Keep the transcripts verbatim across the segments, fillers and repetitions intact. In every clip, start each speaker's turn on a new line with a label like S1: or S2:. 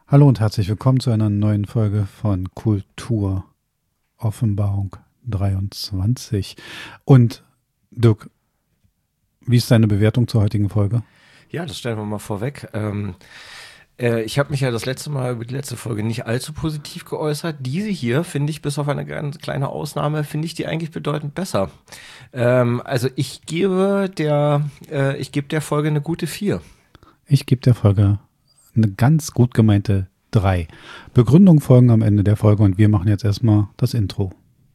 S1: Hallo und herzlich willkommen zu einer neuen Folge von Kultur Offenbarung dreiundzwanzig. Und Dirk, wie ist deine Bewertung zur heutigen Folge?
S2: Ja, das stellen wir mal vorweg. Ähm, äh, ich habe mich ja das letzte Mal über die letzte Folge nicht allzu positiv geäußert. Diese hier finde ich, bis auf eine ganz kleine Ausnahme, finde ich die eigentlich bedeutend besser. Ähm, also ich gebe der, äh, ich gebe der Folge eine gute vier.
S1: Ich gebe der Folge eine ganz gut gemeinte drei. Begründungen folgen am Ende der Folge und wir machen jetzt erstmal das Intro.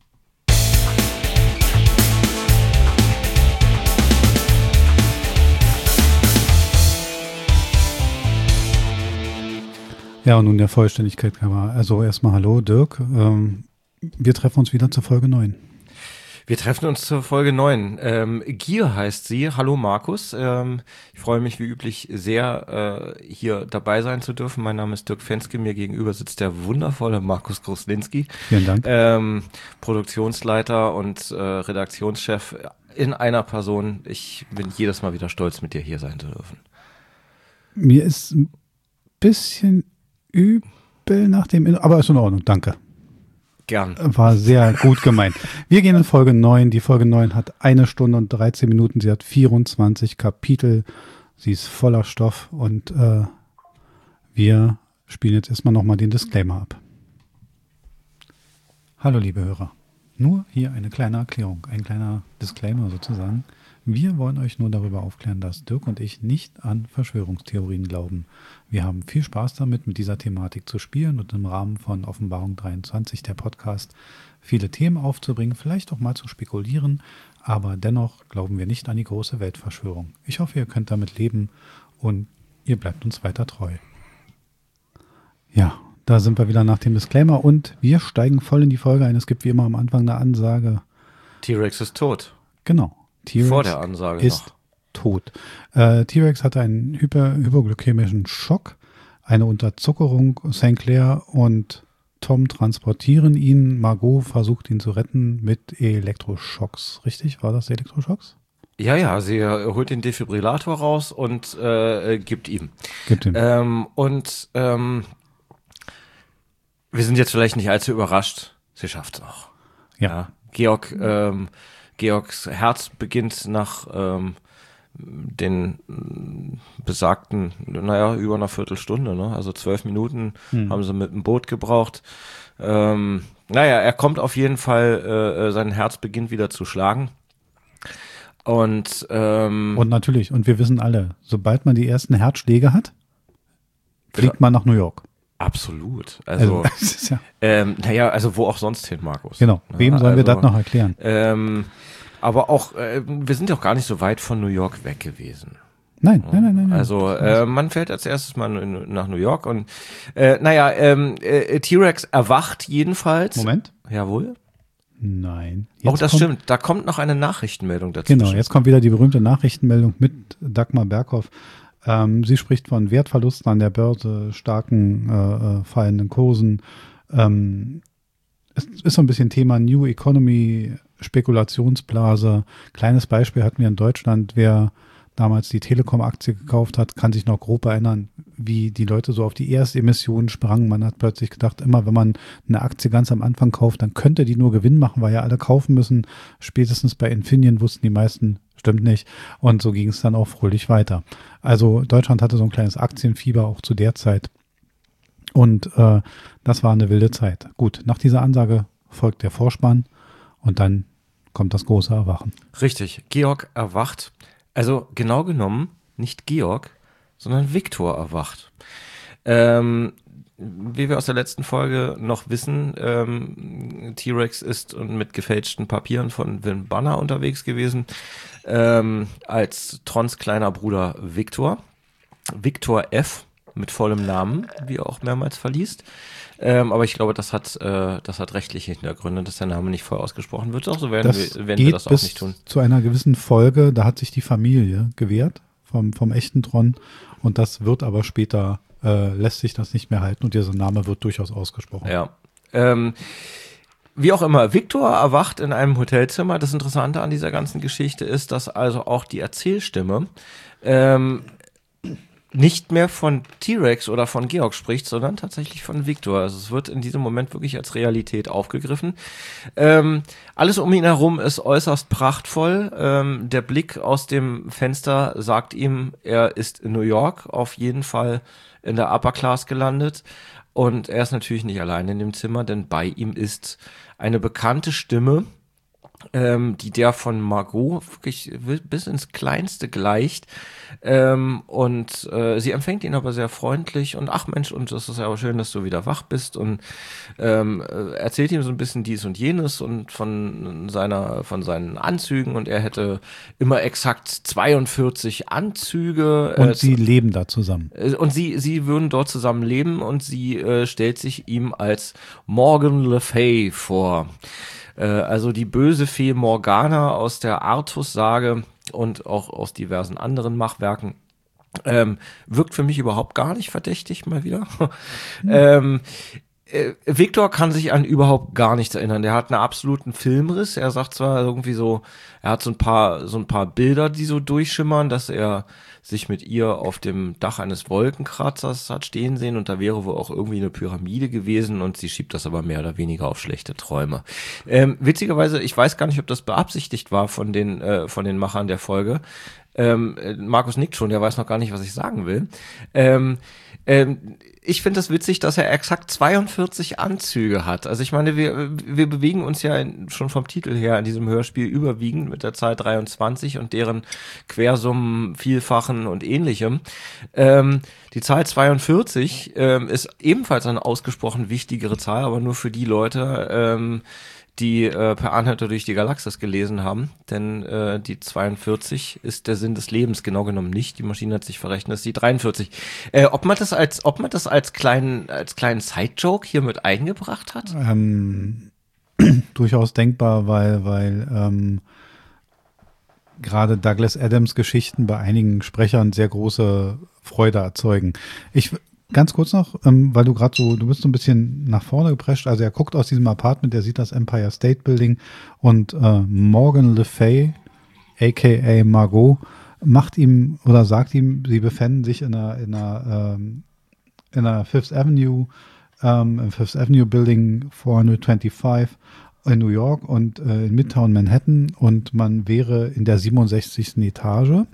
S1: Ja, und nun der Vollständigkeit. Also erstmal hallo Dirk. Ähm, wir treffen uns wieder zur Folge neun.
S2: Wir treffen uns zur Folge neun. Ähm, Gier heißt sie. Hallo Markus. Ähm, ich freue mich wie üblich sehr, äh, hier dabei sein zu dürfen. Mein Name ist Dirk Fenske. Mir gegenüber sitzt der wundervolle Markus Gruslinski.
S1: Vielen Dank.
S2: Ähm, Produktionsleiter und äh, Redaktionschef in einer Person. Ich bin jedes Mal wieder stolz, mit dir hier sein zu dürfen.
S1: Mir ist ein bisschen übel nach dem, In- aber ist in Ordnung. Danke.
S2: Gern.
S1: War sehr gut gemeint. Wir gehen in Folge neun. Die Folge neun hat eine Stunde und dreizehn Minuten. Sie hat vierundzwanzig Kapitel. Sie ist voller Stoff und äh, wir spielen jetzt erstmal nochmal den Disclaimer ab. Hallo liebe Hörer. Nur hier eine kleine Erklärung, ein kleiner Disclaimer sozusagen. Wir wollen euch nur darüber aufklären, dass Dirk und ich nicht an Verschwörungstheorien glauben. Wir haben viel Spaß damit, mit dieser Thematik zu spielen und im Rahmen von Offenbarung dreiundzwanzig, der Podcast, viele Themen aufzubringen, vielleicht auch mal zu spekulieren, aber dennoch glauben wir nicht an die große Weltverschwörung. Ich hoffe, ihr könnt damit leben und ihr bleibt uns weiter treu. Ja, da sind wir wieder nach dem Disclaimer und wir steigen voll in die Folge ein. Es gibt wie immer am Anfang eine Ansage.
S2: T-Rex ist tot.
S1: Genau. T-Rex
S2: Vor der Ansage
S1: ist
S2: noch.
S1: tot. Äh, T-Rex hatte einen hyper, hypoglykämischen Schock, eine Unterzuckerung. Saint Clair und Tom transportieren ihn. Margot versucht ihn zu retten mit Elektroschocks. Richtig? War das Elektroschocks?
S2: Ja, ja, sie äh, holt den Defibrillator raus und äh, gibt ihm.
S1: Gibt ihm.
S2: Ähm, und ähm, wir sind jetzt vielleicht nicht allzu überrascht. Sie schafft's noch.
S1: Ja.
S2: ja. Georg, ähm, Georgs Herz beginnt nach ähm, den äh, besagten, naja, über einer Viertelstunde, ne? Also zwölf Minuten hm. haben sie mit dem Boot gebraucht. Ähm, naja, er kommt auf jeden Fall, äh, sein Herz beginnt wieder zu schlagen. Und, ähm,
S1: und natürlich, und wir wissen alle, sobald man die ersten Herzschläge hat, fliegt
S2: ja.
S1: man nach New York.
S2: Absolut. Also,
S1: also ja.
S2: ähm, naja, also wo auch sonst hin, Markus.
S1: Genau. Wem
S2: ja,
S1: sollen
S2: also,
S1: wir das noch erklären?
S2: Ähm, aber auch, äh, wir sind ja auch gar nicht so weit von New York weg gewesen.
S1: Nein, nein, nein, nein.
S2: Also äh, man fährt als erstes mal nach New York und äh, naja, ähm, äh, T-Rex erwacht jedenfalls.
S1: Moment.
S2: Jawohl.
S1: Nein.
S2: Jetzt oh, das kommt, stimmt. Da kommt noch eine Nachrichtenmeldung dazu.
S1: Genau, jetzt kommt wieder die berühmte Nachrichtenmeldung mit Dagmar Berghoff. Ähm, sie spricht von Wertverlusten an der Börse, starken äh, fallenden Kursen. Ähm, es ist so ein bisschen Thema New Economy, Spekulationsblase. Kleines Beispiel hatten wir in Deutschland, wer damals die Telekom-Aktie gekauft hat, kann sich noch grob erinnern, wie die Leute so auf die Erstemissionen sprangen. Man hat plötzlich gedacht, immer wenn man eine Aktie ganz am Anfang kauft, dann könnte die nur Gewinn machen, weil ja alle kaufen müssen. Spätestens bei Infineon wussten die meisten, stimmt nicht. Und so ging es dann auch fröhlich weiter. Also Deutschland hatte so ein kleines Aktienfieber auch zu der Zeit. Und äh, das war eine wilde Zeit. Gut, nach dieser Ansage folgt der Vorspann und dann kommt das große Erwachen.
S2: Richtig, Georg erwacht. Also genau genommen nicht Georg, sondern Viktor erwacht. Ähm, wie wir aus der letzten Folge noch wissen, ähm, T-Rex ist mit gefälschten Papieren von Wim Banner unterwegs gewesen, ähm, als Trons kleiner Bruder Viktor. Viktor F. mit vollem Namen, wie er auch mehrmals verliest. Ähm, aber ich glaube, das hat, äh, das hat rechtliche Hintergründe, dass der Name nicht voll ausgesprochen wird. Auch so werden
S1: das
S2: wir, werden wir das auch nicht tun.
S1: Zu einer gewissen Folge, da hat sich die Familie gewehrt vom, vom echten Tron und das wird aber später, äh, lässt sich das nicht mehr halten und dieser Name wird durchaus ausgesprochen.
S2: Ja. Ähm, wie auch immer, Viktor erwacht in einem Hotelzimmer. Das Interessante an dieser ganzen Geschichte ist, dass also auch die Erzählstimme ähm, nicht mehr von T-Rex oder von Georg spricht, sondern tatsächlich von Viktor. Also es wird in diesem Moment wirklich als Realität aufgegriffen. Ähm, alles um ihn herum ist äußerst prachtvoll. Ähm, der Blick aus dem Fenster sagt ihm, er ist in New York, auf jeden Fall in der Upper Class gelandet. Und er ist natürlich nicht allein in dem Zimmer, denn bei ihm ist eine bekannte Stimme, ähm, die der von Margot wirklich bis ins Kleinste gleicht. Ähm, und äh, sie empfängt ihn aber sehr freundlich und ach Mensch, und das ist ja auch schön, dass du wieder wach bist, und ähm, erzählt ihm so ein bisschen dies und jenes und von seiner, von seinen Anzügen, und er hätte immer exakt zweiundvierzig Anzüge.
S1: Und
S2: äh,
S1: sie leben da zusammen.
S2: Und sie, sie würden dort zusammen leben, und sie äh, stellt sich ihm als Morgan Le Fay vor. Äh, also die böse Fee Morgana aus der Artus-Sage und auch aus diversen anderen Machwerken. Ähm, wirkt für mich überhaupt gar nicht verdächtig, mal wieder. Hm. ähm, äh, Viktor kann sich an überhaupt gar nichts erinnern. Der hat einen absoluten Filmriss. Er sagt zwar irgendwie so, er hat so ein paar, so ein paar Bilder, die so durchschimmern, dass er sich mit ihr auf dem Dach eines Wolkenkratzers hat stehen sehen, und da wäre wohl auch irgendwie eine Pyramide gewesen, und sie schiebt das aber mehr oder weniger auf schlechte Träume. Ähm, witzigerweise, ich weiß gar nicht, ob das beabsichtigt war von den, äh, von den Machern der Folge. Ähm, Markus nickt schon, der weiß noch gar nicht, was ich sagen will. Ähm, ähm, ich finde es das witzig, dass er exakt zweiundvierzig Anzüge hat. Also ich meine, wir, wir bewegen uns ja in, schon vom Titel her in diesem Hörspiel überwiegend mit der Zahl dreiundzwanzig und deren Quersummen, Vielfachen und ähnlichem. Ähm, die Zahl zweiundvierzig ähm, ist ebenfalls eine ausgesprochen wichtigere Zahl, aber nur für die Leute, ähm, die äh, Per Anhalter durch die Galaxis gelesen haben, denn äh, die zweiundvierzig ist der Sinn des Lebens, genau genommen nicht. Die Maschine hat sich verrechnet, das ist die dreiundvierzig. Äh, ob man das als, ob man das als kleinen, als kleinen Side-Joke hier mit eingebracht hat?
S1: Ähm, durchaus denkbar, weil, weil ähm, gerade Douglas Adams Geschichten bei einigen Sprechern sehr große Freude erzeugen. Ich Ganz kurz noch, ähm, weil du gerade so, du bist so ein bisschen nach vorne geprescht. Also er guckt aus diesem Apartment, er sieht das Empire State Building, und äh, Morgan Le Fay, aka Margot, macht ihm oder sagt ihm, sie befinden sich in einer, in einer, ähm, in einer Fifth Avenue, ähm, im Fifth Avenue Building vierhundertfünfundzwanzig in New York und äh, in Midtown Manhattan, und man wäre in der siebenundsechzigsten Etage.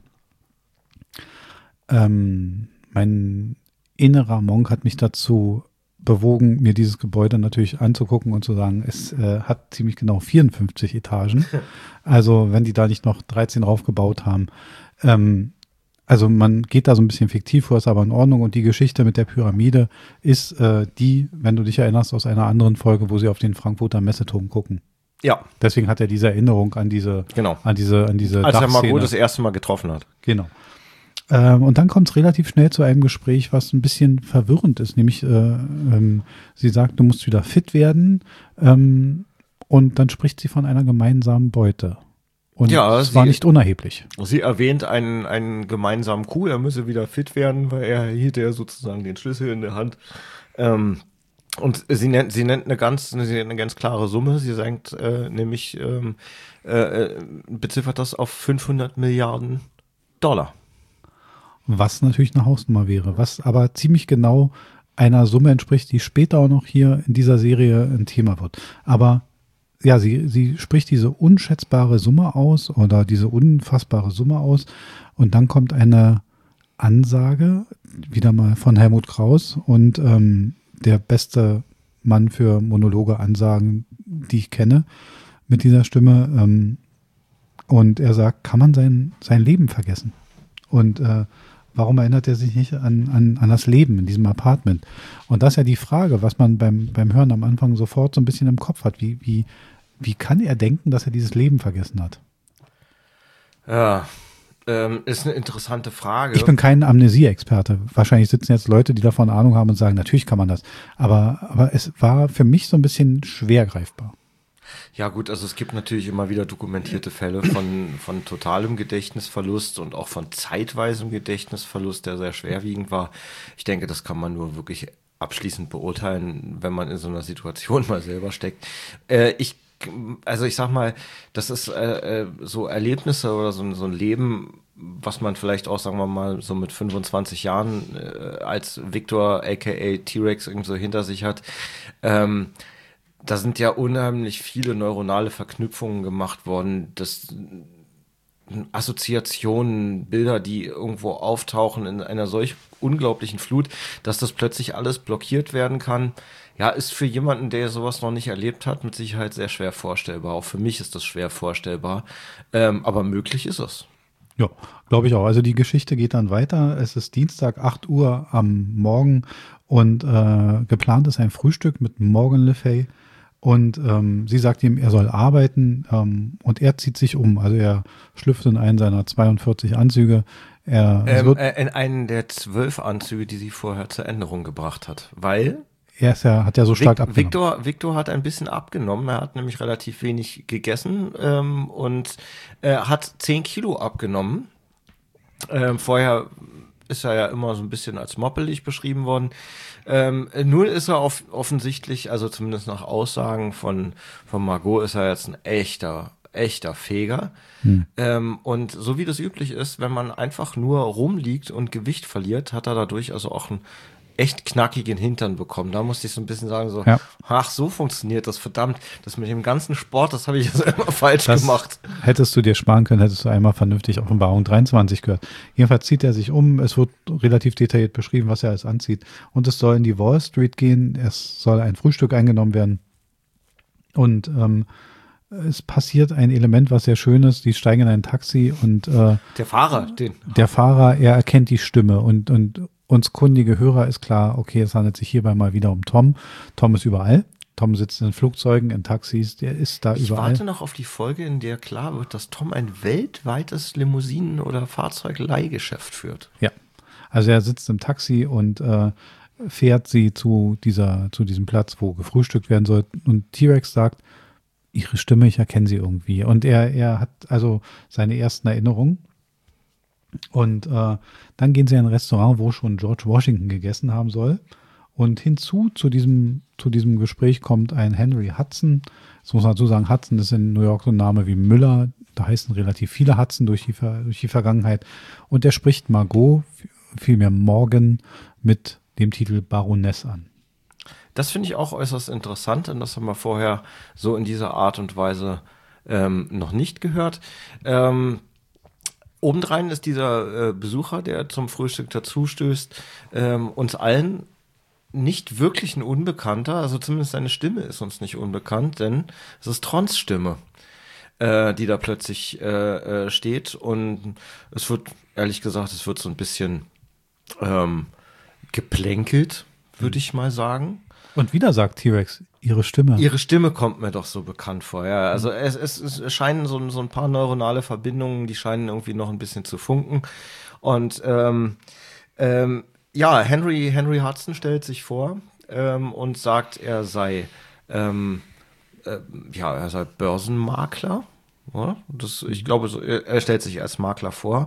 S1: Ähm, mein innerer Monk hat mich dazu bewogen, mir dieses Gebäude natürlich anzugucken und zu sagen, es äh, hat ziemlich genau vierundfünfzig Etagen. Also wenn die da nicht noch dreizehn raufgebaut haben. Ähm, also man geht da so ein bisschen fiktiv vor, ist aber in Ordnung. Und die Geschichte mit der Pyramide ist äh, die, wenn du dich erinnerst, aus einer anderen Folge, wo sie auf den Frankfurter Messeturm gucken.
S2: Ja.
S1: Deswegen hat er diese Erinnerung an diese,
S2: genau.
S1: an diese, an diese
S2: Als er
S1: Dachszene.
S2: Margot das erste Mal getroffen hat.
S1: Genau. Ähm, und dann kommt es relativ schnell zu einem Gespräch, was ein bisschen verwirrend ist. Nämlich, äh, ähm, sie sagt, du musst wieder fit werden. Ähm, und dann spricht sie von einer gemeinsamen Beute. Und
S2: ja,
S1: es war nicht unerheblich.
S2: Sie erwähnt einen, einen gemeinsamen Coup, er müsse wieder fit werden, weil er hielt ja sozusagen den Schlüssel in der Hand. Ähm, und sie nennt, sie nennt eine ganz, sie nennt eine ganz klare Summe. Sie sagt äh, nämlich, ähm, äh, beziffert das auf fünfhundert Milliarden Dollar.
S1: Was natürlich eine Hausnummer wäre, was aber ziemlich genau einer Summe entspricht, die später auch noch hier in dieser Serie ein Thema wird. Aber ja, sie, sie spricht diese unschätzbare Summe aus oder diese unfassbare Summe aus, und dann kommt eine Ansage, wieder mal von Helmut Kraus, und ähm, der beste Mann für Monologe, Ansagen, die ich kenne, mit dieser Stimme. Ähm, und er sagt, kann man sein, sein Leben vergessen? Und äh, warum erinnert er sich nicht an, an, an das Leben in diesem Apartment? Und das ist ja die Frage, was man beim, beim Hören am Anfang sofort so ein bisschen im Kopf hat. Wie, wie, wie kann er denken, dass er dieses Leben vergessen hat?
S2: Ja, ähm, ist eine interessante Frage.
S1: Ich bin kein Amnesie-Experte. Wahrscheinlich sitzen jetzt Leute, die davon Ahnung haben und sagen, natürlich kann man das. Aber, aber es war für mich so ein bisschen schwer greifbar.
S2: Ja gut, also es gibt natürlich immer wieder dokumentierte Fälle von, von totalem Gedächtnisverlust und auch von zeitweisem Gedächtnisverlust, der sehr schwerwiegend war. Ich denke, das kann man nur wirklich abschließend beurteilen, wenn man in so einer Situation mal selber steckt. Äh, ich, also ich sag mal, das ist äh, so Erlebnisse oder so, so ein Leben was man vielleicht auch, sagen wir mal, so mit fünfundzwanzig Jahren äh, als Victor aka T-Rex irgendwie so hinter sich hat, ähm, da sind ja unheimlich viele neuronale Verknüpfungen gemacht worden, das Assoziationen, Bilder, die irgendwo auftauchen in einer solch unglaublichen Flut, dass das plötzlich alles blockiert werden kann. Ja, ist für jemanden, der sowas noch nicht erlebt hat, mit Sicherheit sehr schwer vorstellbar. Auch für mich ist das schwer vorstellbar. Ähm, aber möglich ist es.
S1: Ja, glaube ich auch. Also die Geschichte geht dann weiter. Es ist Dienstag, acht Uhr am Morgen und äh, geplant ist ein Frühstück mit Morgan Le Fay. Und ähm, sie sagt ihm, er soll arbeiten ähm, und er zieht sich um. Also er schlüpft in einen seiner zweiundvierzig Anzüge. Er
S2: Ähm,
S1: wird,
S2: äh, in einen der zwölf Anzüge, die sie vorher zur Änderung gebracht hat. Weil
S1: er ist ja, hat ja so stark
S2: Vic-
S1: abgenommen.
S2: Victor, Victor hat ein bisschen abgenommen. Er hat nämlich relativ wenig gegessen ähm, und äh, hat zehn Kilo abgenommen. Ähm, vorher ist er ja immer so ein bisschen als moppelig beschrieben worden. Ähm, nun ist er auf, offensichtlich, also zumindest nach Aussagen von, von Margot, ist er jetzt ein echter, echter Feger. Hm. Ähm, und so wie das üblich ist, wenn man einfach nur rumliegt und Gewicht verliert, hat er dadurch also auch einen echt knackigen Hintern bekommen. Da musste ich so ein bisschen sagen, so,
S1: Ja.
S2: ach, so funktioniert das, verdammt, das mit dem ganzen Sport, das habe ich also immer falsch
S1: Das
S2: gemacht.
S1: Hättest du dir sparen können, hättest du einmal vernünftig Offenbarung dreiundzwanzig gehört. Jedenfalls zieht er sich um, es wird relativ detailliert beschrieben, was er alles anzieht. Und es soll in die Wall Street gehen, es soll ein Frühstück eingenommen werden. Und ähm, es passiert ein Element, was sehr schön ist, die steigen in ein Taxi und äh,
S2: Der Fahrer, den.
S1: der Fahrer, er erkennt die Stimme und, und uns kundige Hörer ist klar, okay, es handelt sich hierbei mal wieder um Tom. Tom ist überall. Tom sitzt in Flugzeugen, in Taxis, der ist da
S2: Ich
S1: überall.
S2: Ich warte noch auf die Folge, in der klar wird, dass Tom ein weltweites Limousinen- oder Fahrzeugleihgeschäft führt.
S1: Ja, also er sitzt im Taxi und äh, fährt sie zu dieser, zu diesem Platz, wo gefrühstückt werden soll. Und T-Rex sagt, ihre Stimme, ich erkenne sie irgendwie. Und er, er hat also seine ersten Erinnerungen. Und äh, dann gehen sie in ein Restaurant, wo schon George Washington gegessen haben soll. Und hinzu zu diesem, zu diesem Gespräch kommt ein Henry Hudson. Das muss man dazu sagen, Hudson ist in New York so ein Name wie Müller. Da heißen relativ viele Hudson durch die, durch die Vergangenheit. Und der spricht Margot, vielmehr Morgan, mit dem Titel Baroness an.
S2: Das finde ich auch äußerst interessant, und das haben wir vorher so in dieser Art und Weise ähm, noch nicht gehört. Ähm, Obendrein ist dieser äh, Besucher, der zum Frühstück dazustößt, ähm, uns allen nicht wirklich ein Unbekannter, also zumindest seine Stimme ist uns nicht unbekannt, denn es ist Trons Stimme, äh, die da plötzlich äh, äh, steht, und es wird, ehrlich gesagt, es wird so ein bisschen ähm, geplänkelt, würde ich mal sagen.
S1: Und wieder sagt T-Rex, ihre Stimme.
S2: Ihre Stimme kommt mir doch so bekannt vor, ja. Also es, es, es scheinen so, so ein paar neuronale Verbindungen, die scheinen irgendwie noch ein bisschen zu funken. Und ähm, ähm, ja, Henry, Henry Hudson stellt sich vor ähm, und sagt, er sei ähm, äh, ja, er sei Börsenmakler. Ja? Das, ich glaube, so, er stellt sich als Makler vor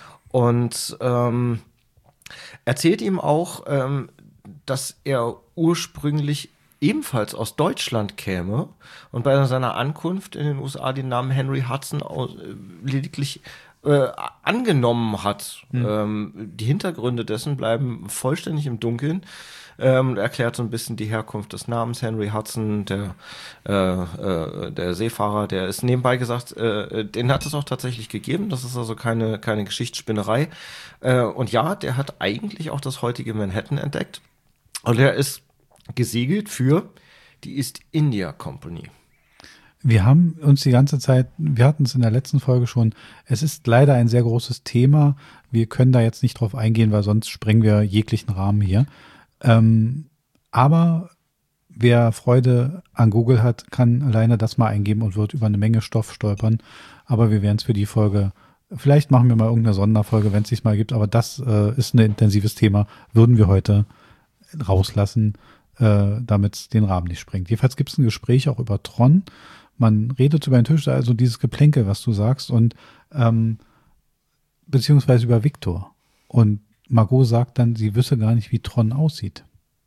S2: und ähm, erzählt ihm auch, ähm, dass er ursprünglich ebenfalls aus Deutschland käme und bei seiner Ankunft in den U S A den Namen Henry Hudson aus, äh, lediglich äh, angenommen hat. Mhm. Ähm, die Hintergründe dessen bleiben vollständig im Dunkeln. Ähm, erklärt so ein bisschen die Herkunft des Namens Henry Hudson, der, äh, äh, der Seefahrer, der ist nebenbei gesagt, äh, den hat es auch tatsächlich gegeben. Das ist also keine, keine Geschichtsspinnerei. Äh, und ja, der hat eigentlich auch das heutige Manhattan entdeckt. Und er ist gesegelt für die East India Company.
S1: Wir haben uns die ganze Zeit, wir hatten es in der letzten Folge schon, es ist leider ein sehr großes Thema. Wir können da jetzt nicht drauf eingehen, weil sonst sprengen wir jeglichen Rahmen hier. Ähm, aber wer Freude an Google hat, kann alleine das mal eingeben und wird über eine Menge Stoff stolpern. Aber wir werden es für die Folge, vielleicht machen wir mal irgendeine Sonderfolge, wenn es sich mal gibt, aber das äh, ist ein intensives Thema, würden wir heute rauslassen, äh, damit es den Rahmen nicht sprengt. Jedenfalls gibt es ein Gespräch auch über Tron. Man redet über den Tisch, also dieses Geplänkel, was du sagst, und ähm, beziehungsweise über Victor. Und Margot sagt dann, sie wüsste gar nicht, wie Tron aussieht.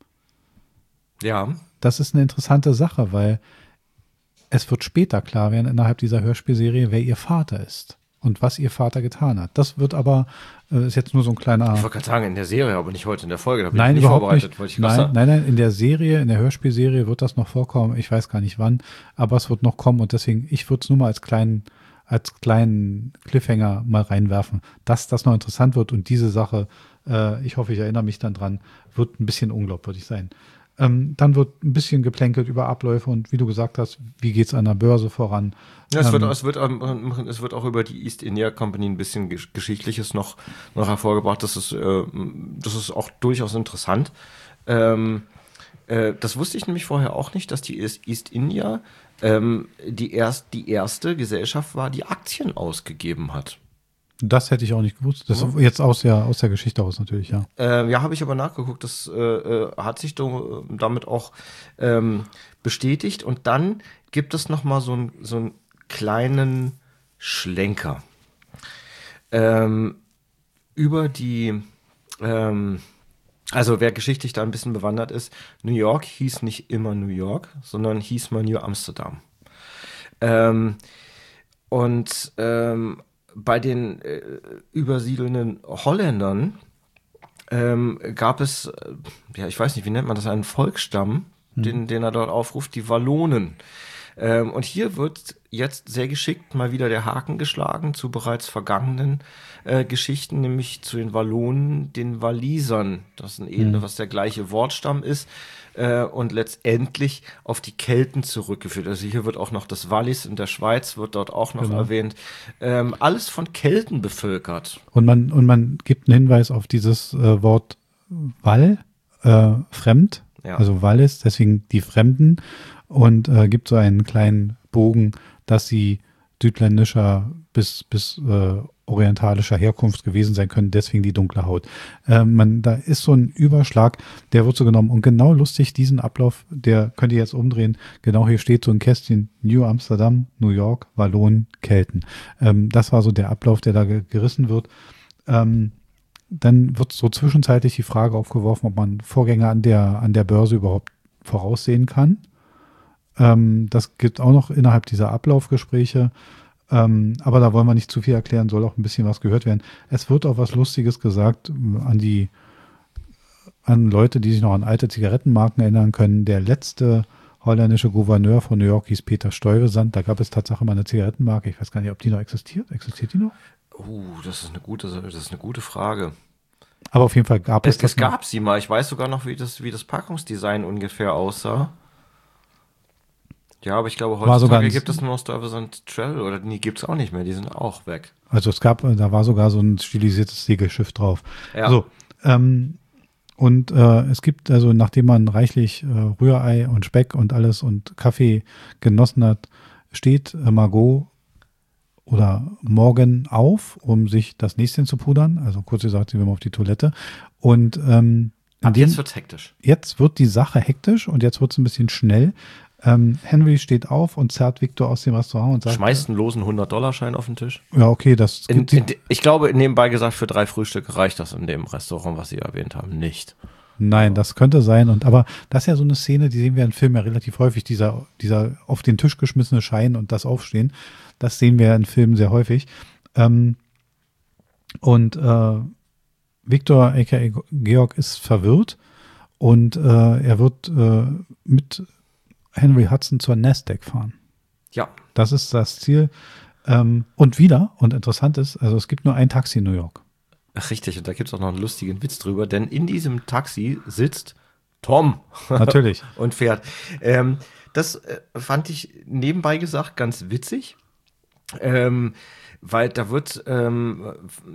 S2: Ja.
S1: Das ist eine interessante Sache, weil es wird später klar werden innerhalb dieser Hörspielserie, wer ihr Vater ist. und was ihr Vater getan hat. Das wird aber, äh, ist jetzt nur so ein kleiner...
S2: Ich wollte gerade sagen, in der Serie, aber nicht heute in der Folge. Da bin
S1: nein,
S2: ich nicht
S1: überhaupt
S2: vorbereitet.
S1: nicht.
S2: Wollte ich
S1: nein,
S2: sagen.
S1: nein, nein, in der Serie, in der Hörspielserie wird das noch vorkommen. Ich weiß gar nicht wann, aber es wird noch kommen und deswegen, ich würde es nur mal als kleinen, als kleinen Cliffhanger mal reinwerfen, dass das noch interessant wird und diese Sache, äh, ich hoffe, ich erinnere mich dann dran, wird ein bisschen unglaubwürdig sein. Ähm, dann wird ein bisschen geplänkelt über Abläufe und wie du gesagt hast, wie geht's an der Börse voran?
S2: Ja, es,
S1: ähm,
S2: wird, es, wird, ähm, es wird auch über die East India Company ein bisschen Gesch- Geschichtliches noch, noch hervorgebracht. Das ist, äh, das ist auch durchaus interessant. Ähm, äh, das wusste ich nämlich vorher auch nicht, dass die East India ähm, die, erst, die erste Gesellschaft war, die Aktien ausgegeben hat.
S1: Das hätte ich auch nicht gewusst. Das ist jetzt aus der, aus der Geschichte aus natürlich, ja.
S2: Ähm, ja, habe ich aber nachgeguckt. Das äh, äh, hat sich do, damit auch ähm, bestätigt. Und dann gibt es noch mal so, ein, so einen kleinen Schlenker ähm, über die, ähm, also wer geschichtlich da ein bisschen bewandert ist, New York hieß nicht immer New York, sondern hieß mal New Amsterdam. Ähm, und ähm, bei den äh, übersiedelnden Holländern ähm, gab es, äh, ja, ich weiß nicht, wie nennt man das, einen Volksstamm, hm. den, den er dort aufruft, die Wallonen. Ähm, und hier wird jetzt sehr geschickt mal wieder der Haken geschlagen zu bereits vergangenen äh, Geschichten, nämlich zu den Wallonen, den Walisern. Das ist ein Ebene, hm. was der gleiche Wortstamm ist. Und letztendlich auf die Kelten zurückgeführt. Also hier wird auch noch das Wallis in der Schweiz, wird dort auch noch genau. erwähnt. Ähm, alles von Kelten bevölkert.
S1: Und man, und man gibt einen Hinweis auf dieses äh, Wort Wall, äh, fremd, ja. also Wallis, deswegen die Fremden und äh, gibt so einen kleinen Bogen, dass sie südländischer bis, bis äh, orientalischer Herkunft gewesen sein können, deswegen die dunkle Haut. Äh, man, da ist so ein Überschlag, der wird so genommen und genau lustig, diesen Ablauf, der könnt ihr jetzt umdrehen, genau hier steht so ein Kästchen, New Amsterdam, New York, Wallonen, Kelten. Ähm, das war so der Ablauf, der da ge- gerissen wird. Ähm, dann wird so zwischenzeitlich die Frage aufgeworfen, ob man Vorgänger an der, an der Börse überhaupt voraussehen kann. Ähm, das gibt auch noch innerhalb dieser Ablaufgespräche. Ähm, aber da wollen wir nicht zu viel erklären, soll auch ein bisschen was gehört werden. Es wird auch was Lustiges gesagt an die an Leute, die sich noch an alte Zigarettenmarken erinnern können. Der letzte holländische Gouverneur von New York hieß Peter Stuyvesant. Da gab es tatsächlich mal eine Zigarettenmarke. Ich weiß gar nicht, ob die noch existiert. Existiert die noch?
S2: Oh, das ist eine gute, das ist eine gute Frage.
S1: Aber auf jeden Fall gab es,
S2: es das Es gab noch. sie mal. Ich weiß sogar noch, wie das, wie das Packungsdesign ungefähr aussah. Ja, aber ich glaube, heutzutage gibt es nur noch Stuyvesant Travel oder die gibt es auch nicht mehr, die sind auch weg.
S1: Also es gab, da war sogar so ein stilisiertes Segelschiff drauf.
S2: Ja.
S1: So, ähm, und äh, es gibt also, nachdem man reichlich äh, Rührei und Speck und alles und Kaffee genossen hat, steht äh, Margot oder Morgan auf, um sich das Näschen zu pudern. Also kurz gesagt, sie will mal auf die Toilette. Und ähm,
S2: Ab jetzt wird's hektisch.
S1: Jetzt wird die Sache hektisch und jetzt wird es ein bisschen schnell. Ähm, Henry steht auf und zerrt Victor aus dem Restaurant und sagt...
S2: Schmeißt einen losen hundert-Dollar-Schein auf den Tisch.
S1: Ja, okay, das...
S2: In, in, ich glaube, nebenbei gesagt, für drei Frühstücke reicht das in dem Restaurant, was Sie erwähnt haben, nicht.
S1: Nein, das könnte sein. Und aber das ist ja so eine Szene, die sehen wir in Filmen ja relativ häufig, dieser, dieser auf den Tisch geschmissene Schein und das Aufstehen. Das sehen wir in Filmen sehr häufig. Ähm, und äh, Victor, aka Georg, ist verwirrt und äh, er wird äh, mit Henry Hudson zur Nasdaq fahren.
S2: Ja.
S1: Das ist das Ziel. Ähm, und wieder, und interessant ist, also es gibt nur ein Taxi in New York.
S2: Ach, richtig, und da gibt es auch noch einen lustigen Witz drüber, denn in diesem Taxi sitzt Tom.
S1: Natürlich.
S2: Und fährt. Ähm, das äh, fand ich nebenbei gesagt ganz witzig, ähm, weil da wird ähm,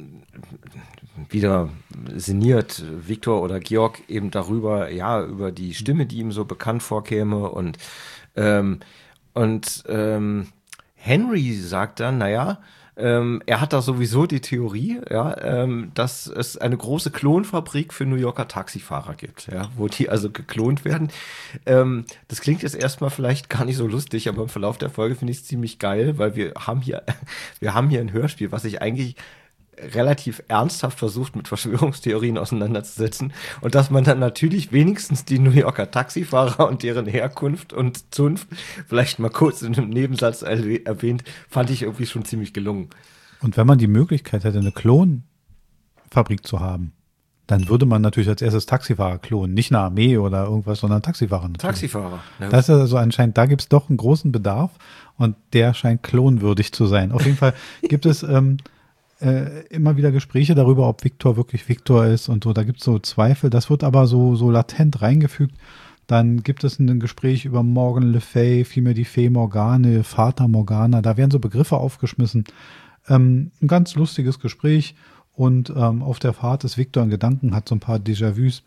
S2: wieder sinniert Victor oder Georg eben darüber, ja, über die Stimme, die ihm so bekannt vorkäme und ähm, und ähm, Henry sagt dann, naja, ähm, er hat da sowieso die Theorie, ja, ähm, dass es eine große Klonfabrik für New Yorker Taxifahrer gibt, ja, wo die also geklont werden. Ähm, das klingt jetzt erstmal vielleicht gar nicht so lustig, aber im Verlauf der Folge finde ich es ziemlich geil, weil wir haben hier, wir haben hier ein Hörspiel, was sich eigentlich relativ ernsthaft versucht, mit Verschwörungstheorien auseinanderzusetzen und dass man dann natürlich wenigstens die New Yorker Taxifahrer und deren Herkunft und Zunft vielleicht mal kurz in einem Nebensatz erwähnt, fand ich irgendwie schon ziemlich gelungen.
S1: Und wenn man die Möglichkeit hätte, eine Klonfabrik zu haben, dann würde man natürlich als erstes Taxifahrer klonen. Nicht eine Armee oder irgendwas, sondern Taxifahrer natürlich.
S2: Taxifahrer. Ja.
S1: Das ist also anscheinend, da gibt es doch einen großen Bedarf und der scheint klonwürdig zu sein. Auf jeden Fall gibt es ähm, äh, immer wieder Gespräche darüber, ob Victor wirklich Victor ist und so. Da gibt es so Zweifel. Das wird aber so, so latent reingefügt. Dann gibt es ein Gespräch über Morgan Le Fay, vielmehr die Fee Morgane, Vater Morgana. Da werden so Begriffe aufgeschmissen. Ähm, ein ganz lustiges Gespräch. Und ähm, auf der Fahrt ist Victor in Gedanken, hat so ein paar Déjà-vus.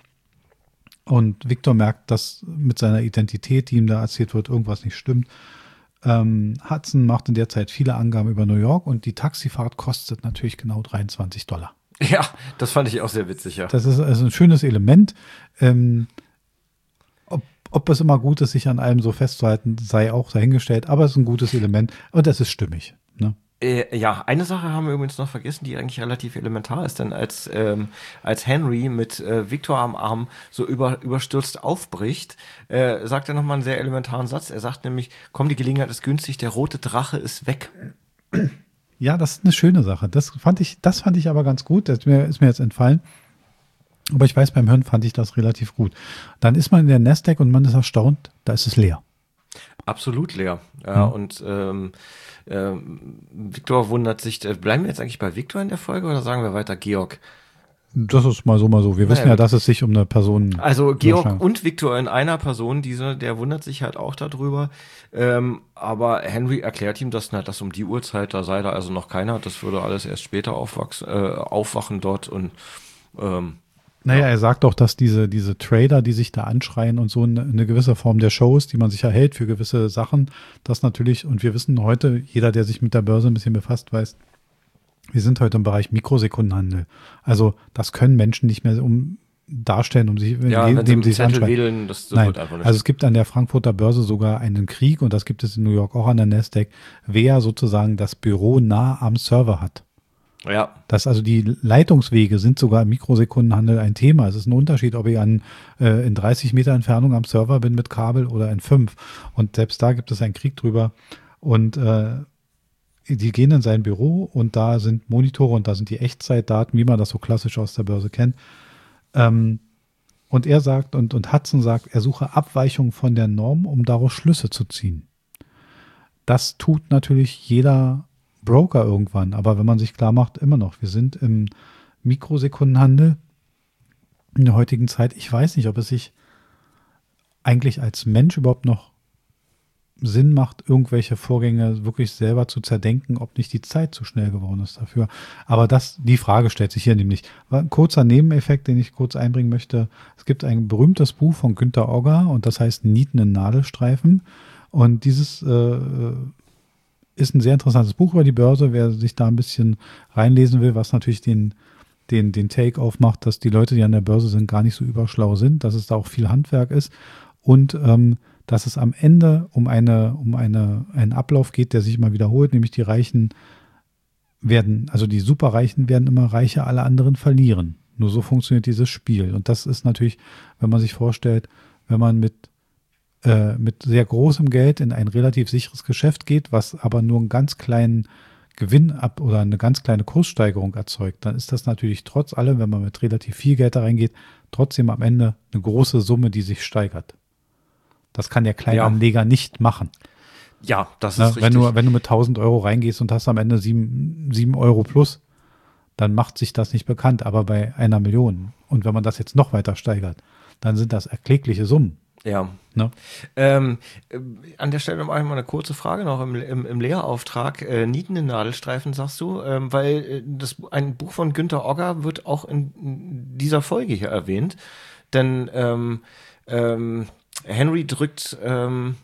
S1: Und Victor merkt, dass mit seiner Identität, die ihm da erzählt wird, irgendwas nicht stimmt. Ähm, Hudson macht in der Zeit viele Angaben über New York und die Taxifahrt kostet natürlich genau dreiundzwanzig Dollar.
S2: Ja, das fand ich auch sehr witzig, ja.
S1: Das ist also ein schönes Element. Ähm, ob, ob es immer gut ist, sich an allem so festzuhalten, sei auch dahingestellt. Aber es ist ein gutes Element und es ist stimmig. Ne?
S2: Äh, ja, eine Sache haben wir übrigens noch vergessen, die eigentlich relativ elementar ist, denn als, ähm, als Henry mit äh, Victor am Arm so über, überstürzt aufbricht, äh, sagt er nochmal einen sehr elementaren Satz. Er sagt nämlich, komm, die Gelegenheit ist günstig, der rote Drache ist weg.
S1: Ja, das ist eine schöne Sache. Das fand ich, das fand ich aber ganz gut. Das ist mir, ist mir jetzt entfallen. Aber ich weiß, beim Hören fand ich das relativ gut. Dann ist man in der Nasdaq und man ist erstaunt, da ist es leer.
S2: Absolut leer. Ja, mhm. Und ähm, ähm, Victor wundert sich, äh, bleiben wir jetzt eigentlich bei Victor in der Folge oder sagen wir weiter Georg?
S1: Das ist mal so, mal so. Wir naja, wissen ja, dass es sich um eine Person...
S2: Also Georg und Victor in einer Person, diese, der wundert sich halt auch darüber. Ähm, aber Henry erklärt ihm, dass, na, dass um die Uhrzeit, da sei da also noch keiner. Das würde alles erst später aufwachsen, äh, aufwachen dort und ähm,
S1: Naja, ja. Er sagt auch, dass diese, diese Trader, die sich da anschreien und so eine, eine gewisse Form der Show ist, die man sich erhält für gewisse Sachen, das natürlich, und wir wissen heute, jeder, der sich mit der Börse ein bisschen befasst, weiß, wir sind heute im Bereich Mikrosekundenhandel. Also das können Menschen nicht mehr um darstellen, um sich,
S2: ja,
S1: indem,
S2: wenn sie
S1: indem sie sich anschreien.
S2: Wählen, das, das
S1: Nein,
S2: wird einfach nicht.
S1: Also es gibt an der Frankfurter Börse sogar einen Krieg und das gibt es in New York auch an der Nasdaq, wer sozusagen das Büro nah am Server hat.
S2: Ja.
S1: Das also die Leitungswege sind sogar im Mikrosekundenhandel ein Thema. Es ist ein Unterschied, ob ich an äh, in dreißig Meter Entfernung am Server bin mit Kabel oder in fünf. Und selbst da gibt es einen Krieg drüber. Und äh, die gehen in sein Büro und da sind Monitore und da sind die Echtzeitdaten, wie man das so klassisch aus der Börse kennt. Ähm, und er sagt, und, und Hudson sagt, er suche Abweichungen von der Norm, um daraus Schlüsse zu ziehen. Das tut natürlich jeder Broker irgendwann, aber wenn man sich klar macht, immer noch, wir sind im Mikrosekundenhandel in der heutigen Zeit. Ich weiß nicht, ob es sich eigentlich als Mensch überhaupt noch Sinn macht, irgendwelche Vorgänge wirklich selber zu zerdenken, ob nicht die Zeit zu schnell geworden ist dafür. Aber das, die Frage stellt sich hier nämlich. Ein kurzer Nebeneffekt, den ich kurz einbringen möchte. Es gibt ein berühmtes Buch von Günter Ogger und das heißt Nieten in Nadelstreifen. Und dieses äh, ist ein sehr interessantes Buch über die Börse. Wer sich da ein bisschen reinlesen will, was natürlich den, den, den Take aufmacht, dass die Leute, die an der Börse sind, gar nicht so überschlau sind, dass es da auch viel Handwerk ist und ähm, dass es am Ende um eine, um eine, einen Ablauf geht, der sich immer wiederholt, nämlich die Reichen werden, also die Superreichen werden immer reicher, alle anderen verlieren. Nur so funktioniert dieses Spiel. Und das ist natürlich, wenn man sich vorstellt, wenn man mit, äh, mit sehr großem Geld in ein relativ sicheres Geschäft geht, was aber nur einen ganz kleinen Gewinn ab oder eine ganz kleine Kurssteigerung erzeugt, dann ist das natürlich trotz allem, wenn man mit relativ viel Geld da reingeht, trotzdem am Ende eine große Summe, die sich steigert. Das kann der Kleinanleger ja. nicht machen.
S2: Ja, das
S1: Na,
S2: ist
S1: wenn
S2: richtig.
S1: Du, wenn du mit tausend Euro reingehst und hast am Ende sieben, sieben Euro plus, dann macht sich das nicht bekannt. Aber bei einer Million, und wenn man das jetzt noch weiter steigert, dann sind das erklägliche Summen.
S2: Ja.
S1: Ne?
S2: Ähm, äh, an der Stelle mache ich mal eine kurze Frage noch im, im, im Lehrauftrag. Äh, Nieten in Nadelstreifen, sagst du? Ähm, weil äh, das, ein Buch von Günter Ogger wird auch in, in dieser Folge hier erwähnt. Denn ähm, ähm, Henry drückt ähm,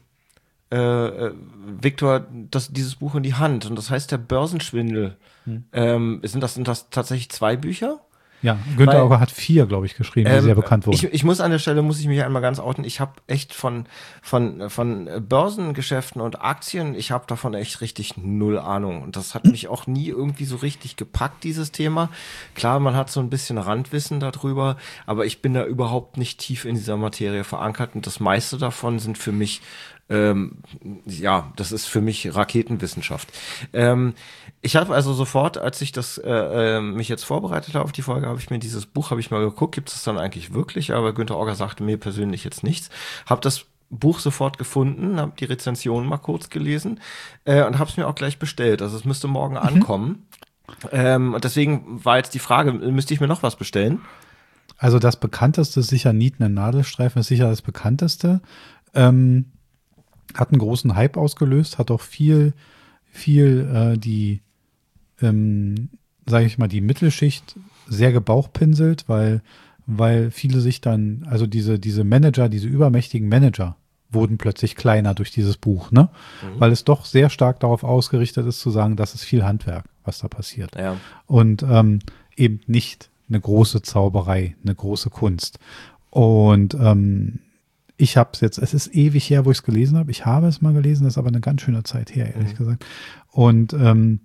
S2: äh, Victor das, dieses Buch in die Hand und das heißt der Börsenschwindel. Hm. Ähm, sind das, sind das tatsächlich zwei Bücher?
S1: Ja, Günter Ogger hat vier, glaube ich, geschrieben, die ähm, sehr bekannt wurden.
S2: Ich, ich muss an der Stelle, muss ich mich einmal ganz outen, ich habe echt von, von, von Börsengeschäften und Aktien, ich habe davon echt richtig null Ahnung. Und das hat mich auch nie irgendwie so richtig gepackt, dieses Thema. Klar, man hat so ein bisschen Randwissen darüber, aber ich bin da überhaupt nicht tief in dieser Materie verankert und das meiste davon sind für mich ähm, ja, das ist für mich Raketenwissenschaft. Ähm, ich habe also sofort, als ich das äh, äh, mich jetzt vorbereitet habe auf die Folge, habe ich mir dieses Buch, habe ich mal geguckt, gibt es dann eigentlich wirklich? Aber Günter Ogger sagte mir persönlich jetzt nichts. Habe das Buch sofort gefunden, habe die Rezension mal kurz gelesen äh, und habe es mir auch gleich bestellt. Also es müsste morgen mhm. ankommen. Ähm, und deswegen war jetzt die Frage, müsste ich mir noch was bestellen?
S1: Also das bekannteste ist sicher Nieten in Nadelstreifen, ist sicher das bekannteste. Ähm, hat einen großen Hype ausgelöst, hat auch viel, viel äh, die, ähm, sage ich mal, die Mittelschicht sehr gebauchpinselt, weil, weil viele sich dann, also diese, diese Manager, diese übermächtigen Manager wurden plötzlich kleiner durch dieses Buch, ne? Mhm. Weil es doch sehr stark darauf ausgerichtet ist, zu sagen, das ist viel Handwerk, was da passiert.
S2: Ja.
S1: Und ähm, eben nicht eine große Zauberei, eine große Kunst. Und ähm, ich habe es jetzt, es ist ewig her, wo ich es gelesen habe. Ich habe es mal gelesen, das ist aber eine ganz schöne Zeit her, ehrlich mhm. gesagt. Und ähm,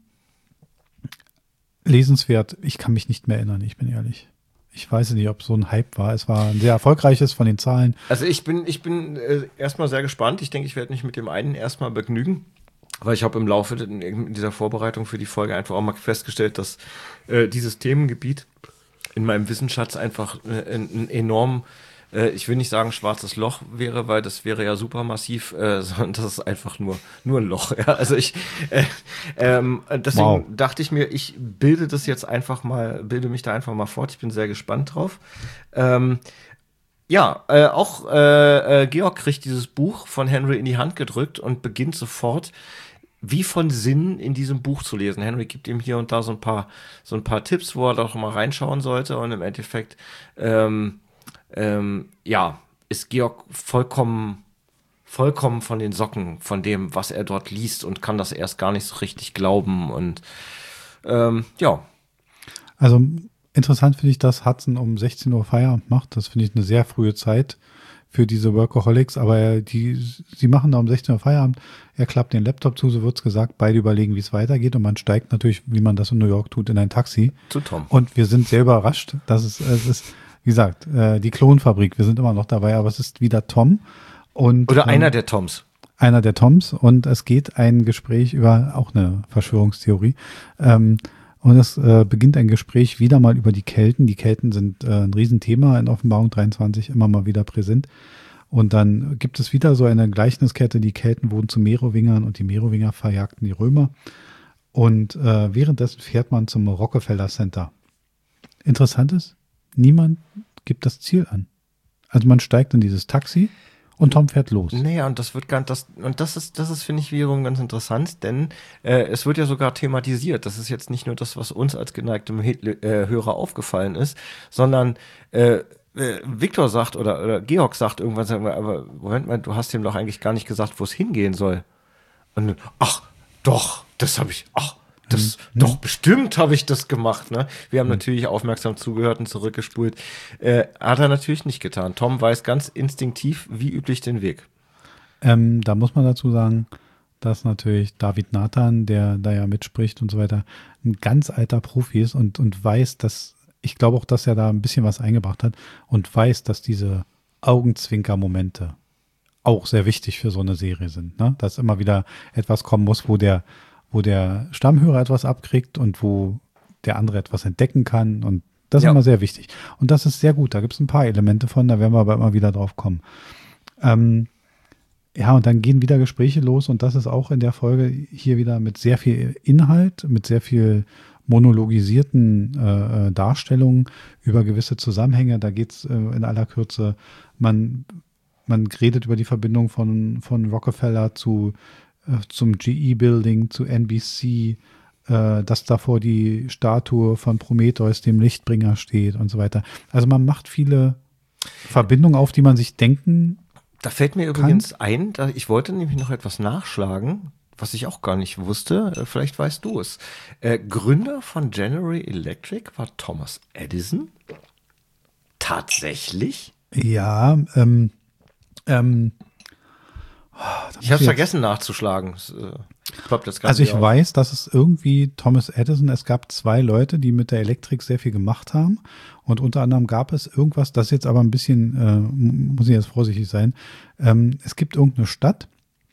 S1: lesenswert, ich kann mich nicht mehr erinnern, ich bin ehrlich. Ich weiß nicht, ob so ein Hype war. Es war ein sehr erfolgreiches von den Zahlen.
S2: Also ich bin, ich bin äh, erstmal sehr gespannt. Ich denke, ich werde mich mit dem einen erstmal begnügen. Weil ich habe im Laufe dieser Vorbereitung für die Folge einfach auch mal festgestellt, dass äh, dieses Themengebiet in meinem Wissensschatz einfach äh, ein, ein enorm, äh, ich will nicht sagen schwarzes Loch wäre, weil das wäre ja supermassiv, äh, sondern das ist einfach nur nur ein Loch. Ja? Also ich, äh, ähm, deswegen wow. dachte ich mir, ich bilde das jetzt einfach mal, bilde mich da einfach mal fort. Ich bin sehr gespannt drauf. Ähm, ja, äh, auch äh, äh, Georg kriegt dieses Buch von Henry in die Hand gedrückt und beginnt sofort wie von Sinn in diesem Buch zu lesen. Henry gibt ihm hier und da so ein paar so ein paar Tipps, wo er doch mal reinschauen sollte, und im Endeffekt ähm, ähm, ja, ist Georg vollkommen vollkommen von den Socken von dem, was er dort liest, und kann das erst gar nicht so richtig glauben. Und ähm, ja.
S1: Also interessant finde ich, dass Hudson um sechzehn Uhr Feierabend macht. Das finde ich eine sehr frühe Zeit für diese Workaholics, aber die, sie machen da um sechzehn Uhr Feierabend, er klappt den Laptop zu, so wird's gesagt, beide überlegen, wie es weitergeht, und man steigt natürlich, wie man das in New York tut, in ein Taxi.
S2: Zu Tom.
S1: Und wir sind sehr überrascht, dass es, es ist, wie gesagt, äh, die Klonfabrik, wir sind immer noch dabei, aber es ist wieder Tom. Und,
S2: Oder einer
S1: ähm,
S2: der Toms.
S1: Einer der Toms, und es geht ein Gespräch über auch eine Verschwörungstheorie. Ähm, Und es äh, beginnt ein Gespräch wieder mal über die Kelten. Die Kelten sind äh, ein Riesenthema in Offenbarung dreiundzwanzig, immer mal wieder präsent. Und dann gibt es wieder so eine Gleichniskette, die Kelten wurden zu Merowingern und die Merowinger verjagten die Römer. Und äh, währenddessen fährt man zum Rockefeller Center. Interessant ist, niemand gibt das Ziel an. Also man steigt in dieses Taxi und Tom fährt los.
S2: Naja, und das wird ganz, das, und das ist, das ist, finde ich, wiederum ganz interessant, denn äh, es wird ja sogar thematisiert. Das ist jetzt nicht nur das, was uns als geneigtem He- äh, Hörer aufgefallen ist, sondern äh, äh, Viktor sagt oder, oder Georg sagt irgendwann, sagen wir, aber Moment mal, du hast ihm doch eigentlich gar nicht gesagt, wo es hingehen soll. Und ach, doch, das habe ich, ach, das, mhm. doch, bestimmt habe ich das gemacht, ne? Wir haben mhm. natürlich aufmerksam zugehört und zurückgespult. Äh, hat er natürlich nicht getan. Tom weiß ganz instinktiv, wie üblich, den Weg.
S1: Ähm, da muss man dazu sagen, dass natürlich David Nathan, der da ja mitspricht und so weiter, ein ganz alter Profi ist und, und weiß, dass, ich glaube auch, dass er da ein bisschen was eingebracht hat und weiß, dass diese Augenzwinker-Momente auch sehr wichtig für so eine Serie sind, ne? Dass immer wieder etwas kommen muss, wo der wo der Stammhörer etwas abkriegt und wo der andere etwas entdecken kann, und das ist ja immer sehr wichtig. Und das ist sehr gut, da gibt es ein paar Elemente von, da werden wir aber immer wieder drauf kommen. Ähm, ja, und dann gehen wieder Gespräche los, und das ist auch in der Folge hier wieder mit sehr viel Inhalt, mit sehr viel monologisierten äh, Darstellungen über gewisse Zusammenhänge. Da geht es äh, in aller Kürze, man, man redet über die Verbindung von, von Rockefeller zu zum G E-Building, zu N B C, äh, dass davor die Statue von Prometheus, dem Lichtbringer, steht und so weiter. Also man macht viele Verbindungen auf, die man sich denken
S2: Da fällt mir kann. übrigens ein, da, ich wollte nämlich noch etwas nachschlagen, was ich auch gar nicht wusste, vielleicht weißt du es. Äh, Gründer von General Electric war Thomas Edison? Tatsächlich?
S1: Ja, ähm, ähm,
S2: ich habe es vergessen nachzuschlagen. Ich glaub, das
S1: also ich auf. weiß, dass es irgendwie Thomas Edison, es gab zwei Leute, die mit der Elektrik sehr viel gemacht haben, und unter anderem gab es irgendwas, das jetzt aber ein bisschen, äh, muss ich jetzt vorsichtig sein, ähm, es gibt irgendeine Stadt,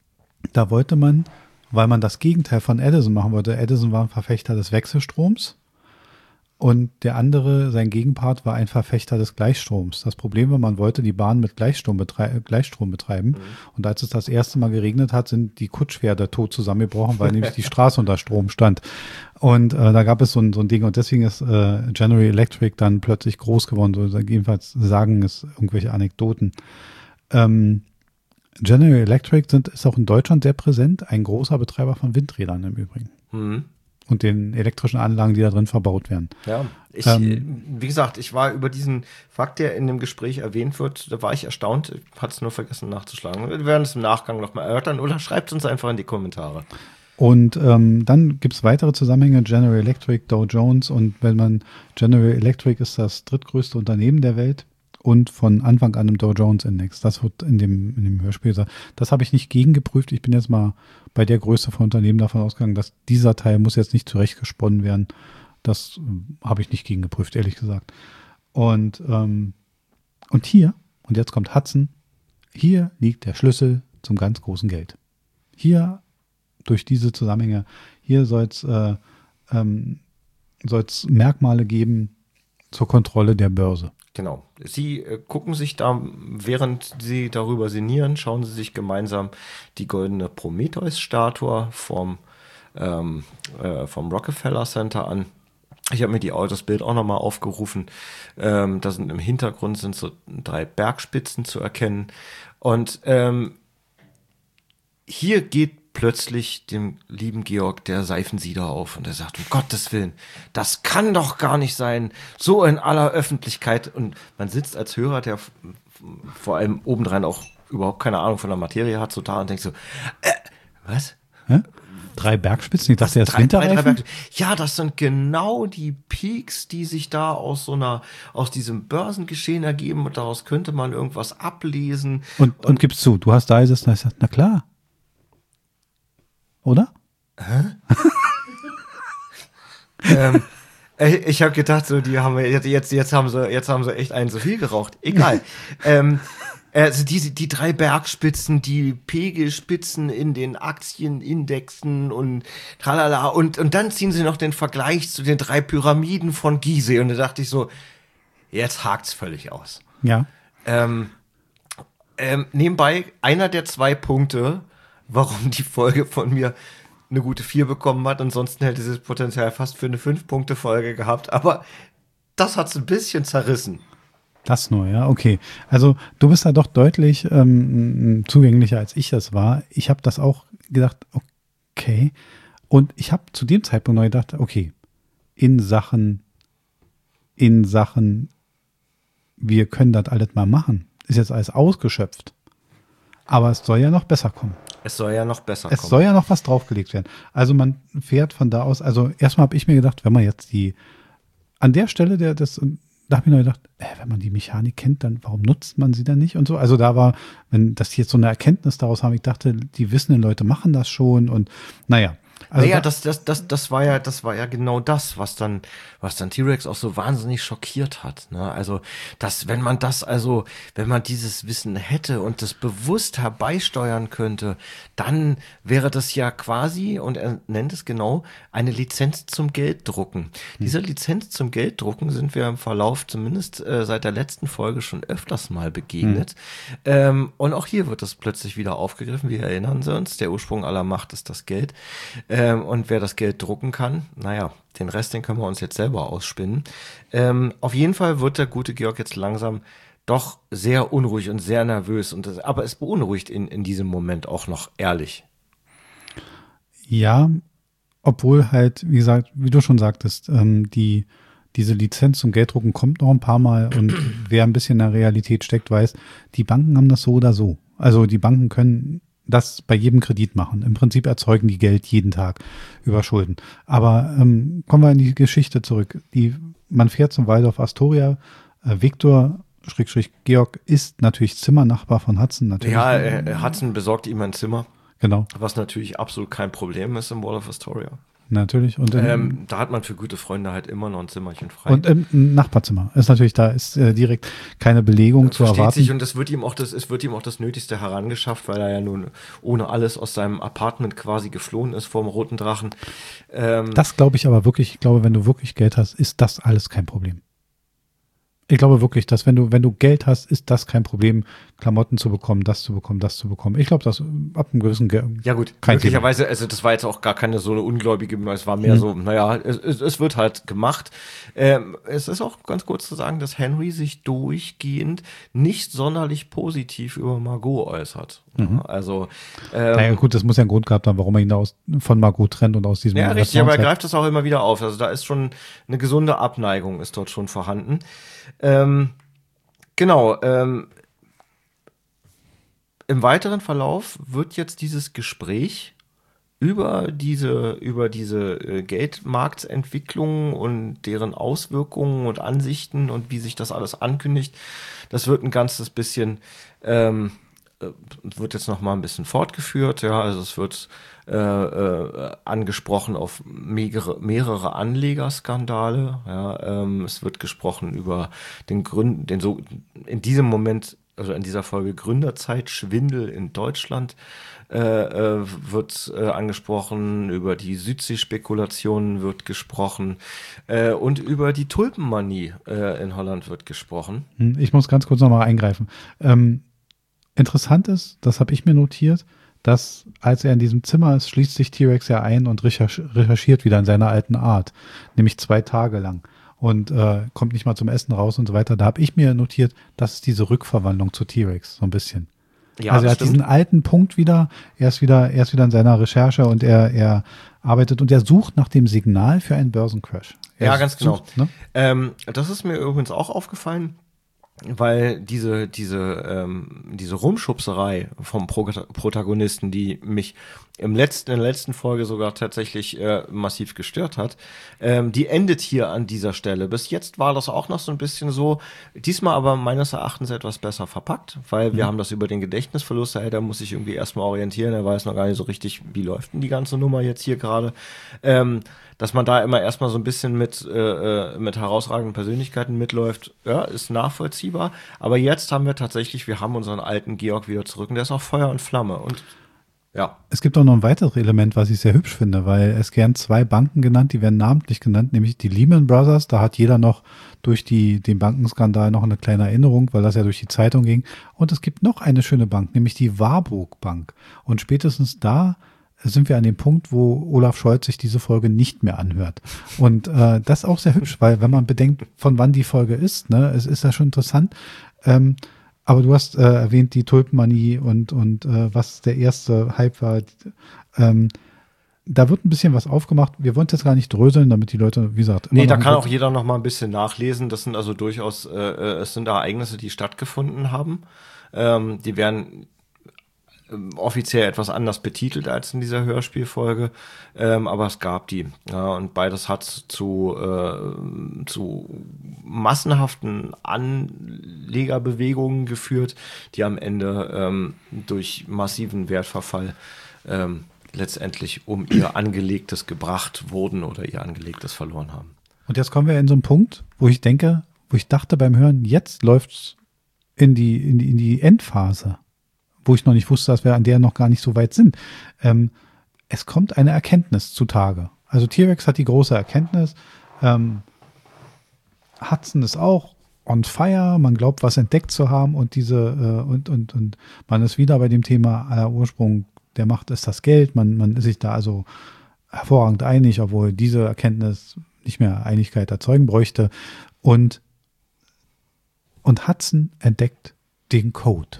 S1: Da wollte man, weil man das Gegenteil von Edison machen wollte, Edison war ein Verfechter des Wechselstroms und der andere, sein Gegenpart, war ein Verfechter des Gleichstroms. Das Problem war, man wollte die Bahn mit Gleichstrom, betrei- Gleichstrom betreiben. Mhm. Und als es das erste Mal geregnet hat, sind die Kutschpferde tot zusammengebrochen, weil nämlich die Straße unter Strom stand. Und äh, da gab es so ein, so ein Ding. Und deswegen ist äh, General Electric dann plötzlich groß geworden. So, jedenfalls sagen es irgendwelche Anekdoten. Ähm, General Electric sind, ist auch in Deutschland sehr präsent. Ein großer Betreiber von Windrädern im Übrigen.
S2: Mhm.
S1: Und den elektrischen Anlagen, die da drin verbaut werden.
S2: Ja, ich,
S1: Ähm,
S2: wie gesagt, ich war über diesen Fakt, der in dem Gespräch erwähnt wird, da war ich erstaunt, ich hatte es nur vergessen nachzuschlagen. Wir werden es im Nachgang nochmal erörtern oder schreibt uns einfach in die Kommentare.
S1: Und ähm, dann gibt es weitere Zusammenhänge, General Electric, Dow Jones, und wenn man, General Electric ist das drittgrößte Unternehmen der Welt und von Anfang an im Dow Jones Index. Das wird in dem, in dem Hörspiel gesagt. Das habe ich nicht gegengeprüft. Ich bin jetzt mal bei der Größe von Unternehmen davon ausgegangen, dass dieser Teil muss jetzt nicht zurechtgesponnen werden. Das äh, habe ich nicht gegengeprüft, ehrlich gesagt. Und, ähm, und hier, und jetzt kommt Hudson, hier liegt der Schlüssel zum ganz großen Geld. Hier, durch diese Zusammenhänge, hier soll es äh, ähm, soll's Merkmale geben zur Kontrolle der Börse.
S2: Genau. Sie äh, gucken sich da, während Sie darüber sinnieren, schauen Sie sich gemeinsam die goldene Prometheus-Statue vom, ähm, äh, vom Rockefeller Center an. Ich habe mir die, das Bild auch nochmal aufgerufen. Ähm, da sind im Hintergrund sind so drei Bergspitzen zu erkennen. Und ähm, hier geht plötzlich dem lieben Georg der Seifensieder auf und er sagt, um Gottes Willen, das kann doch gar nicht sein, so in aller Öffentlichkeit. Und man sitzt als Hörer, der f- vor allem obendrein auch überhaupt keine Ahnung von der Materie hat, so da und denkt so, äh, was?
S1: Hä? Drei Bergspitzen? Ich dachte, er ist
S2: Drei- drei- drei
S1: Winterreifen?
S2: Berg- Ja, das sind genau die Peaks, die sich da aus so einer, aus diesem Börsengeschehen ergeben und daraus könnte man irgendwas ablesen.
S1: Und, und gib's zu, du hast da gesessen und hast gesagt, na klar. Oder?
S2: ähm, ich habe gedacht, so die haben jetzt jetzt jetzt haben sie jetzt haben sie echt einen zu viel geraucht. Egal. ähm, also diese die drei Bergspitzen, die Pegelspitzen in den Aktienindexen und tralala und und dann ziehen sie noch den Vergleich zu den drei Pyramiden von Gizeh und da dachte ich so, jetzt hakt's völlig aus.
S1: Ja.
S2: Ähm, ähm, nebenbei einer der zwei Punkte, warum die Folge von mir eine gute vier bekommen hat. Ansonsten hätte sie das Potenzial fast für eine fünf-Punkte-Folge gehabt. Aber das hat es ein bisschen zerrissen.
S1: Das nur, ja, okay. Also du bist da doch deutlich ähm, zugänglicher, als ich das war. Ich habe das auch gedacht, okay. Und ich habe zu dem Zeitpunkt noch gedacht, okay, in Sachen, in Sachen, wir können das alles mal machen. Ist jetzt alles ausgeschöpft. Aber es soll ja noch besser kommen.
S2: Es soll ja noch besser
S1: Es
S2: kommen.
S1: soll ja noch was draufgelegt werden. Also man fährt von da aus, also erstmal habe ich mir gedacht, wenn man jetzt die, an der Stelle, der das, da habe ich mir gedacht, äh, wenn man die Mechanik kennt, dann warum nutzt man sie dann nicht und so. Also da war, wenn das jetzt so eine Erkenntnis daraus haben, ich dachte, die wissenden Leute machen das schon und naja. Also
S2: naja,
S1: da,
S2: das, das, das, das war ja, das war ja genau das, was dann, was dann T-Rex auch so wahnsinnig schockiert hat. Ne? Also, dass, wenn man das, also, wenn man dieses Wissen hätte und das bewusst herbeisteuern könnte, dann wäre das ja quasi, und er nennt es genau, eine Lizenz zum Gelddrucken. Hm. Dieser Lizenz zum Gelddrucken sind wir im Verlauf zumindest äh, seit der letzten Folge schon öfters mal begegnet. Hm. Ähm, und auch hier wird das plötzlich wieder aufgegriffen. Wir erinnern uns, der Ursprung aller Macht ist das Geld. Ähm, und wer das Geld drucken kann, naja, den Rest, den können wir uns jetzt selber ausspinnen. Ähm, auf jeden Fall wird der gute Georg jetzt langsam doch sehr unruhig und sehr nervös. Und das, aber es beunruhigt in, in diesem Moment auch noch ehrlich.
S1: Ja, obwohl halt, wie gesagt, wie du schon sagtest, ähm, die, diese Lizenz zum Gelddrucken kommt noch ein paar Mal und wer ein bisschen in der Realität steckt, weiß, die Banken haben das so oder so. Also die Banken können das bei jedem Kredit machen. Im Prinzip erzeugen die Geld jeden Tag über Schulden. Aber ähm, kommen wir in die Geschichte zurück. Die, man fährt zum Waldorf Astoria. Äh, Viktor, Schrägstrich Georg, ist natürlich Zimmernachbar von Hudson. Natürlich.
S2: Ja, äh, Hudson besorgt ihm ein Zimmer.
S1: Genau.
S2: Was natürlich absolut kein Problem ist im Waldorf Astoria.
S1: Natürlich. Und im,
S2: ähm, da hat man für gute Freunde halt immer noch ein Zimmerchen frei.
S1: Und im Nachbarzimmer ist natürlich, da ist äh, direkt keine Belegung
S2: das
S1: zu erwarten.
S2: Sich, und es wird ihm auch das, es wird ihm auch das Nötigste herangeschafft, weil er ja nun ohne alles aus seinem Apartment quasi geflohen ist vor dem Roten Drachen. Ähm,
S1: das glaube ich aber wirklich, ich glaube, wenn du wirklich Geld hast, ist das alles kein Problem. Ich glaube wirklich, dass wenn du, wenn du Geld hast, ist das kein Problem, Klamotten zu bekommen, das zu bekommen, das zu bekommen. Ich glaube, das ab einem gewissen Geld.
S2: Ja gut, möglicherweise, also das war jetzt auch gar keine so eine ungläubige, es war mehr hm. so, naja, es, es, es wird halt gemacht. Ähm, es ist auch ganz kurz zu sagen, dass Henry sich durchgehend nicht sonderlich positiv über Margot äußert. Mhm. Also
S1: ähm, naja gut, das muss ja einen Grund gehabt haben, warum er ihn aus, von Margot trennt und aus diesem
S2: Ja, richtig, aber er greift das auch immer wieder auf. Also da ist schon eine gesunde Abneigung ist dort schon vorhanden. Ähm, genau, ähm, im weiteren Verlauf wird jetzt dieses Gespräch über diese, über diese äh, Geldmarktentwicklung und deren Auswirkungen und Ansichten und wie sich das alles ankündigt, das wird ein ganzes bisschen, ähm, wird jetzt noch mal ein bisschen fortgeführt, ja, also es wird äh, äh, angesprochen auf mehrere, mehrere Anlegerskandale, ja, ähm, es wird gesprochen über den Gründen, den so in diesem Moment, also in dieser Folge Gründerzeitschwindel in Deutschland äh, äh, wird äh, angesprochen, über die Südsee-Spekulationen wird gesprochen äh, und über die Tulpenmanie äh, in Holland wird gesprochen.
S1: Ich muss ganz kurz noch mal eingreifen. Ähm, Interessant ist, das habe ich mir notiert, dass als er in diesem Zimmer ist, schließt sich T-Rex ja ein und recherchiert wieder in seiner alten Art, nämlich zwei Tage lang und äh, kommt nicht mal zum Essen raus und so weiter. Da habe ich mir notiert, das ist diese Rückverwandlung zu T-Rex, so ein bisschen. Ja, also er hat stimmt. diesen alten Punkt wieder, er ist wieder, er ist wieder in seiner Recherche und er, er arbeitet und er sucht nach dem Signal für einen Börsencrash. Er
S2: ja, ganz genau.
S1: Sucht, ne?
S2: ähm, das ist mir übrigens auch aufgefallen. Weil diese diese ähm, diese Rumschubserei vom Pro- Protagonisten, die mich im letzten in der letzten Folge sogar tatsächlich äh, massiv gestört hat, ähm, die endet hier an dieser Stelle. Bis jetzt war das auch noch so ein bisschen so, diesmal aber meines Erachtens etwas besser verpackt, weil wir mhm. haben das über den Gedächtnisverlust, hey, da muss sich irgendwie erstmal orientieren, er weiß noch gar nicht so richtig, wie läuft denn die ganze Nummer jetzt hier gerade. Ähm, dass man da immer erstmal so ein bisschen mit, äh, mit herausragenden Persönlichkeiten mitläuft, ja, ist nachvollziehbar. Aber jetzt haben wir tatsächlich, wir haben unseren alten Georg wieder zurück und der ist auch Feuer und Flamme. Und ja.
S1: Es gibt auch noch ein weiteres Element, was ich sehr hübsch finde, weil es gern zwei Banken genannt, die werden namentlich genannt, nämlich die Lehman Brothers. Da hat jeder noch durch die, den Bankenskandal noch eine kleine Erinnerung, weil das ja durch die Zeitung ging. Und es gibt noch eine schöne Bank, nämlich die Warburg Bank. Und spätestens da sind wir an dem Punkt, wo Olaf Scholz sich diese Folge nicht mehr anhört. Und äh, das ist auch sehr hübsch, weil wenn man bedenkt, von wann die Folge ist, ne, es ist ja schon interessant. Ähm, aber du hast äh, erwähnt die Tulpenmanie und und äh, was der erste Hype war. Ähm, da wird ein bisschen was aufgemacht. Wir wollen es jetzt gar nicht dröseln, damit die Leute, wie gesagt,
S2: nee, da kann auch jeder noch mal ein bisschen nachlesen. Das sind also durchaus, äh, es sind Ereignisse, die stattgefunden haben. Ähm, die werden offiziell etwas anders betitelt als in dieser Hörspielfolge, ähm, aber es gab die. Ja, und beides hat zu, äh, zu massenhaften Anlegerbewegungen geführt, die am Ende ähm, durch massiven Wertverfall ähm, letztendlich um ihr Angelegtes gebracht wurden oder ihr Angelegtes verloren haben.
S1: Und jetzt kommen wir in so einen Punkt, wo ich denke, wo ich dachte beim Hören, jetzt läuft's in die, in die, in die Endphase, wo ich noch nicht wusste, dass wir an der noch gar nicht so weit sind. Ähm, es kommt eine Erkenntnis zutage. Also T-Rex hat die große Erkenntnis. Ähm, Hudson ist auch on fire. Man glaubt, was entdeckt zu haben und diese äh, und und und man ist wieder bei dem Thema aller Ursprung der Macht ist das Geld. Man man ist sich da also hervorragend einig, obwohl diese Erkenntnis nicht mehr Einigkeit erzeugen bräuchte. Und und Hudson entdeckt den Code.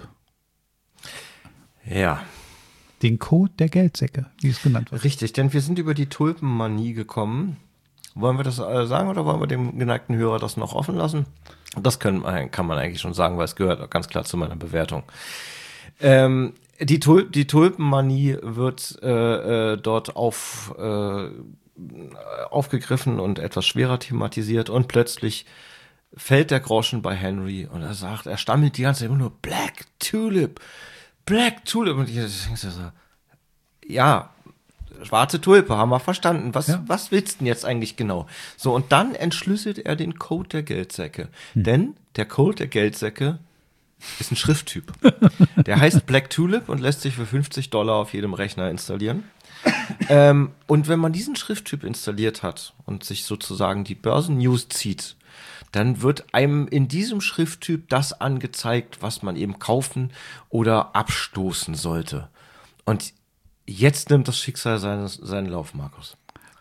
S2: Ja.
S1: Den Code der Geldsäcke, wie es genannt wird.
S2: Richtig, denn wir sind über die Tulpenmanie gekommen. Wollen wir das äh, sagen oder wollen wir dem geneigten Hörer das noch offen lassen? Das können, kann man eigentlich schon sagen, weil es gehört ganz klar zu meiner Bewertung. Ähm, die, Tul- die Tulpenmanie wird äh, äh, dort auf, äh, aufgegriffen und etwas schwerer thematisiert und plötzlich fällt der Groschen bei Henry und er sagt, er stammelt die ganze Zeit immer nur Black Tulip, Black Tulip. Und ich denke so, ja, schwarze Tulpe, haben wir verstanden. Was,
S1: Ja.
S2: was willst du denn jetzt eigentlich genau? So, und dann entschlüsselt er den Code der Geldsäcke. Hm. Denn der Code der Geldsäcke ist ein Schrifttyp. Der heißt Black Tulip und lässt sich für fünfzig Dollar auf jedem Rechner installieren. ähm, und wenn man diesen Schrifttyp installiert hat und sich sozusagen die Börsen-News zieht, dann wird einem in diesem Schrifttyp das angezeigt, was man eben kaufen oder abstoßen sollte. Und jetzt nimmt das Schicksal seines, seinen Lauf, Markus.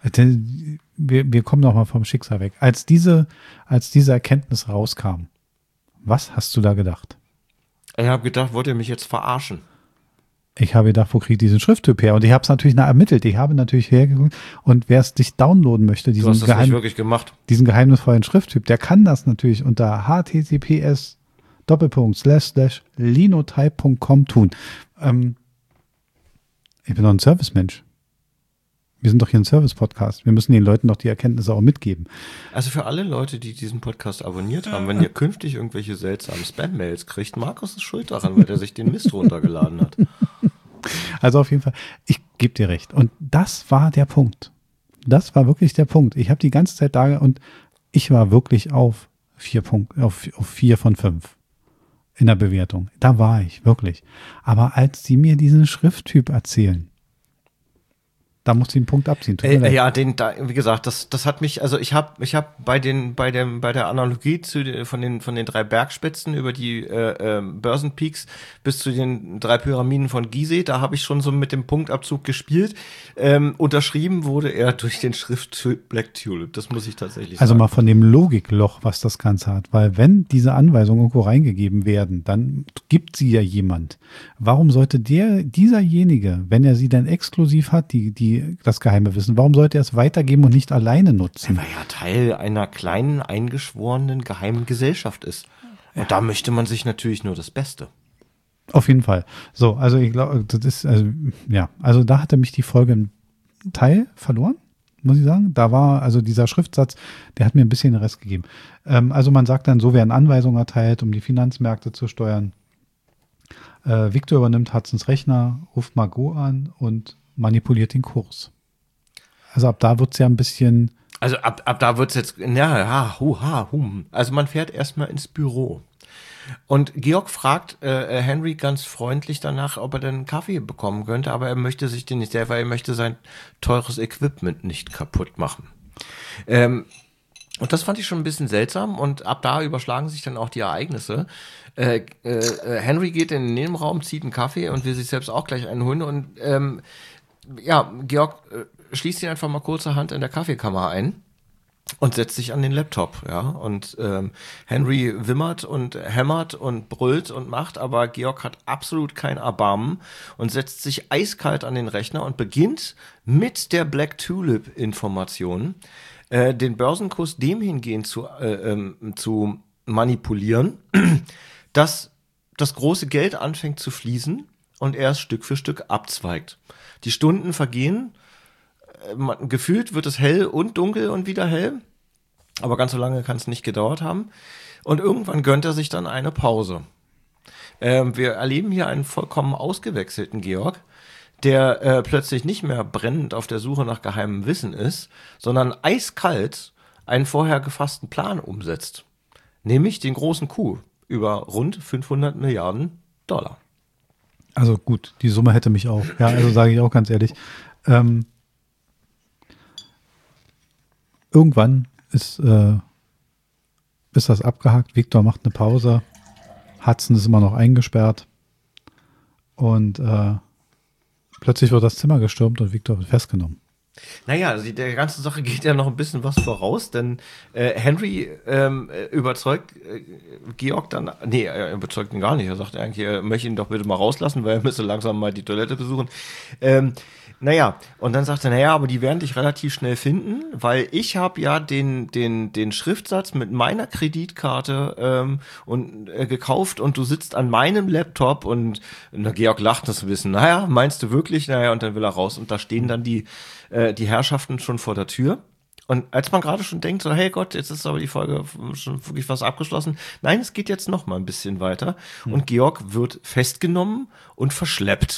S1: Wir, wir kommen noch mal vom Schicksal weg. Als diese, als diese Erkenntnis rauskam, was hast du da gedacht?
S2: Ich habe gedacht, wollt ihr mich jetzt verarschen?
S1: Ich habe gedacht, wo kriegt diesen Schrifttyp her? Und ich habe es natürlich nach ermittelt. Ich habe natürlich hergeguckt. Und wer es dich downloaden möchte, diesen,
S2: du hast das
S1: geheim,
S2: nicht wirklich gemacht.
S1: diesen geheimnisvollen Schrifttyp, der kann das natürlich unter https Doppelpunkt slash slash linotype punkt com tun. Ähm, ich bin doch ein Servicemensch. Wir sind doch hier ein Service-Podcast. Wir müssen den Leuten doch die Erkenntnisse auch mitgeben.
S2: Also für alle Leute, die diesen Podcast abonniert haben, wenn ihr künftig irgendwelche seltsamen Spam-Mails kriegt, Markus ist schuld daran, weil er sich den Mist runtergeladen hat.
S1: Also auf jeden Fall, ich gebe dir recht. Und das war der Punkt. Das war wirklich der Punkt. Ich habe die ganze Zeit da und ich war wirklich auf vier Punkt, auf, auf vier von fünf in der Bewertung. Da war ich, wirklich. Aber als sie mir diesen Schrifttyp erzählen, da muss ich einen Punkt abziehen. Tut mir
S2: Äh,
S1: leid.
S2: ja, den, da, wie gesagt, das, das hat mich, also ich habe, ich habe bei den, bei dem, bei der Analogie zu den, von den, von den drei Bergspitzen über die äh, äh, Börsenpeaks bis zu den drei Pyramiden von Gizeh, da habe ich schon so mit dem Punktabzug gespielt. Ähm, unterschrieben wurde er durch den Schrifttyp Black Tulip. Das muss ich tatsächlich
S1: Also
S2: sagen.
S1: mal von dem Logikloch, was das Ganze hat. Weil wenn diese Anweisungen irgendwo reingegeben werden, dann gibt sie ja jemand. Warum sollte der, dieserjenige, wenn er sie dann exklusiv hat, die, die das geheime Wissen, warum sollte er es weitergeben und nicht alleine nutzen?
S2: Weil er Teil einer kleinen, eingeschworenen geheimen Gesellschaft ist. Und ja. Da möchte man sich natürlich nur das Beste.
S1: Auf jeden Fall. So, also ich glaube, das ist, also, ja, also da hatte mich die Folge einen Teil verloren, muss ich sagen. Da war, also dieser Schriftsatz, der hat mir ein bisschen den Rest gegeben. Ähm, also man sagt dann, so werden Anweisungen erteilt, um die Finanzmärkte zu steuern. Äh, Victor übernimmt Hudsons Rechner, ruft Margot an und manipuliert den Kurs. Also ab da wird es ja ein bisschen.
S2: Also ab, ab da wird es jetzt, ja, ja, hu, ha, hum. Also man fährt erstmal ins Büro. Und Georg fragt äh, Henry ganz freundlich danach, ob er denn einen Kaffee bekommen könnte, aber er möchte sich den nicht selber, er möchte sein teures Equipment nicht kaputt machen. Ähm, und das fand ich schon ein bisschen seltsam und ab da überschlagen sich dann auch die Ereignisse. Äh, äh, Henry geht in den Nebenraum, zieht einen Kaffee und will sich selbst auch gleich einen holen und ähm, ja, Georg äh, schließt ihn einfach mal kurzerhand in der Kaffeekammer ein und setzt sich an den Laptop, ja, und ähm, Henry wimmert und hämmert und brüllt und macht, aber Georg hat absolut kein Erbarmen und setzt sich eiskalt an den Rechner und beginnt mit der Black Tulip Information äh, den Börsenkurs dem hingehend zu, äh, ähm, zu manipulieren, dass das große Geld anfängt zu fließen und er es Stück für Stück abzweigt. Die Stunden vergehen, man, gefühlt wird es hell und dunkel und wieder hell, aber ganz so lange kann es nicht gedauert haben. Und irgendwann gönnt er sich dann eine Pause. Ähm, wir erleben hier einen vollkommen ausgewechselten Georg, der äh, plötzlich nicht mehr brennend auf der Suche nach geheimem Wissen ist, sondern eiskalt einen vorher gefassten Plan umsetzt. Nämlich den großen Coup über rund fünfhundert Milliarden Dollar.
S1: Also gut, die Summe hätte mich auch. Ja, also sage ich auch ganz ehrlich. Ähm, irgendwann ist, äh, ist das abgehakt. Victor macht eine Pause. Hudson ist immer noch eingesperrt. Und äh, plötzlich wird das Zimmer gestürmt und Victor wird festgenommen.
S2: Naja, also die, der ganzen Sache geht ja noch ein bisschen was voraus, denn äh, Henry ähm, überzeugt äh, Georg dann, nee, er überzeugt ihn gar nicht. Er sagt eigentlich, er möchte ihn doch bitte mal rauslassen, weil er müsste langsam mal die Toilette besuchen. Ähm, naja, und dann sagt er, naja, aber die werden dich relativ schnell finden, weil ich habe ja den den den Schriftsatz mit meiner Kreditkarte ähm, und äh, gekauft und du sitzt an meinem Laptop und na, Georg lacht das ein bisschen. Naja, meinst du wirklich? Naja, und dann will er raus und da stehen dann die äh, die Herrschaften schon vor der Tür. Und als man gerade schon denkt, so, hey Gott, jetzt ist aber die Folge schon wirklich fast abgeschlossen. Nein, es geht jetzt noch mal ein bisschen weiter. Hm. Und Georg wird festgenommen und verschleppt.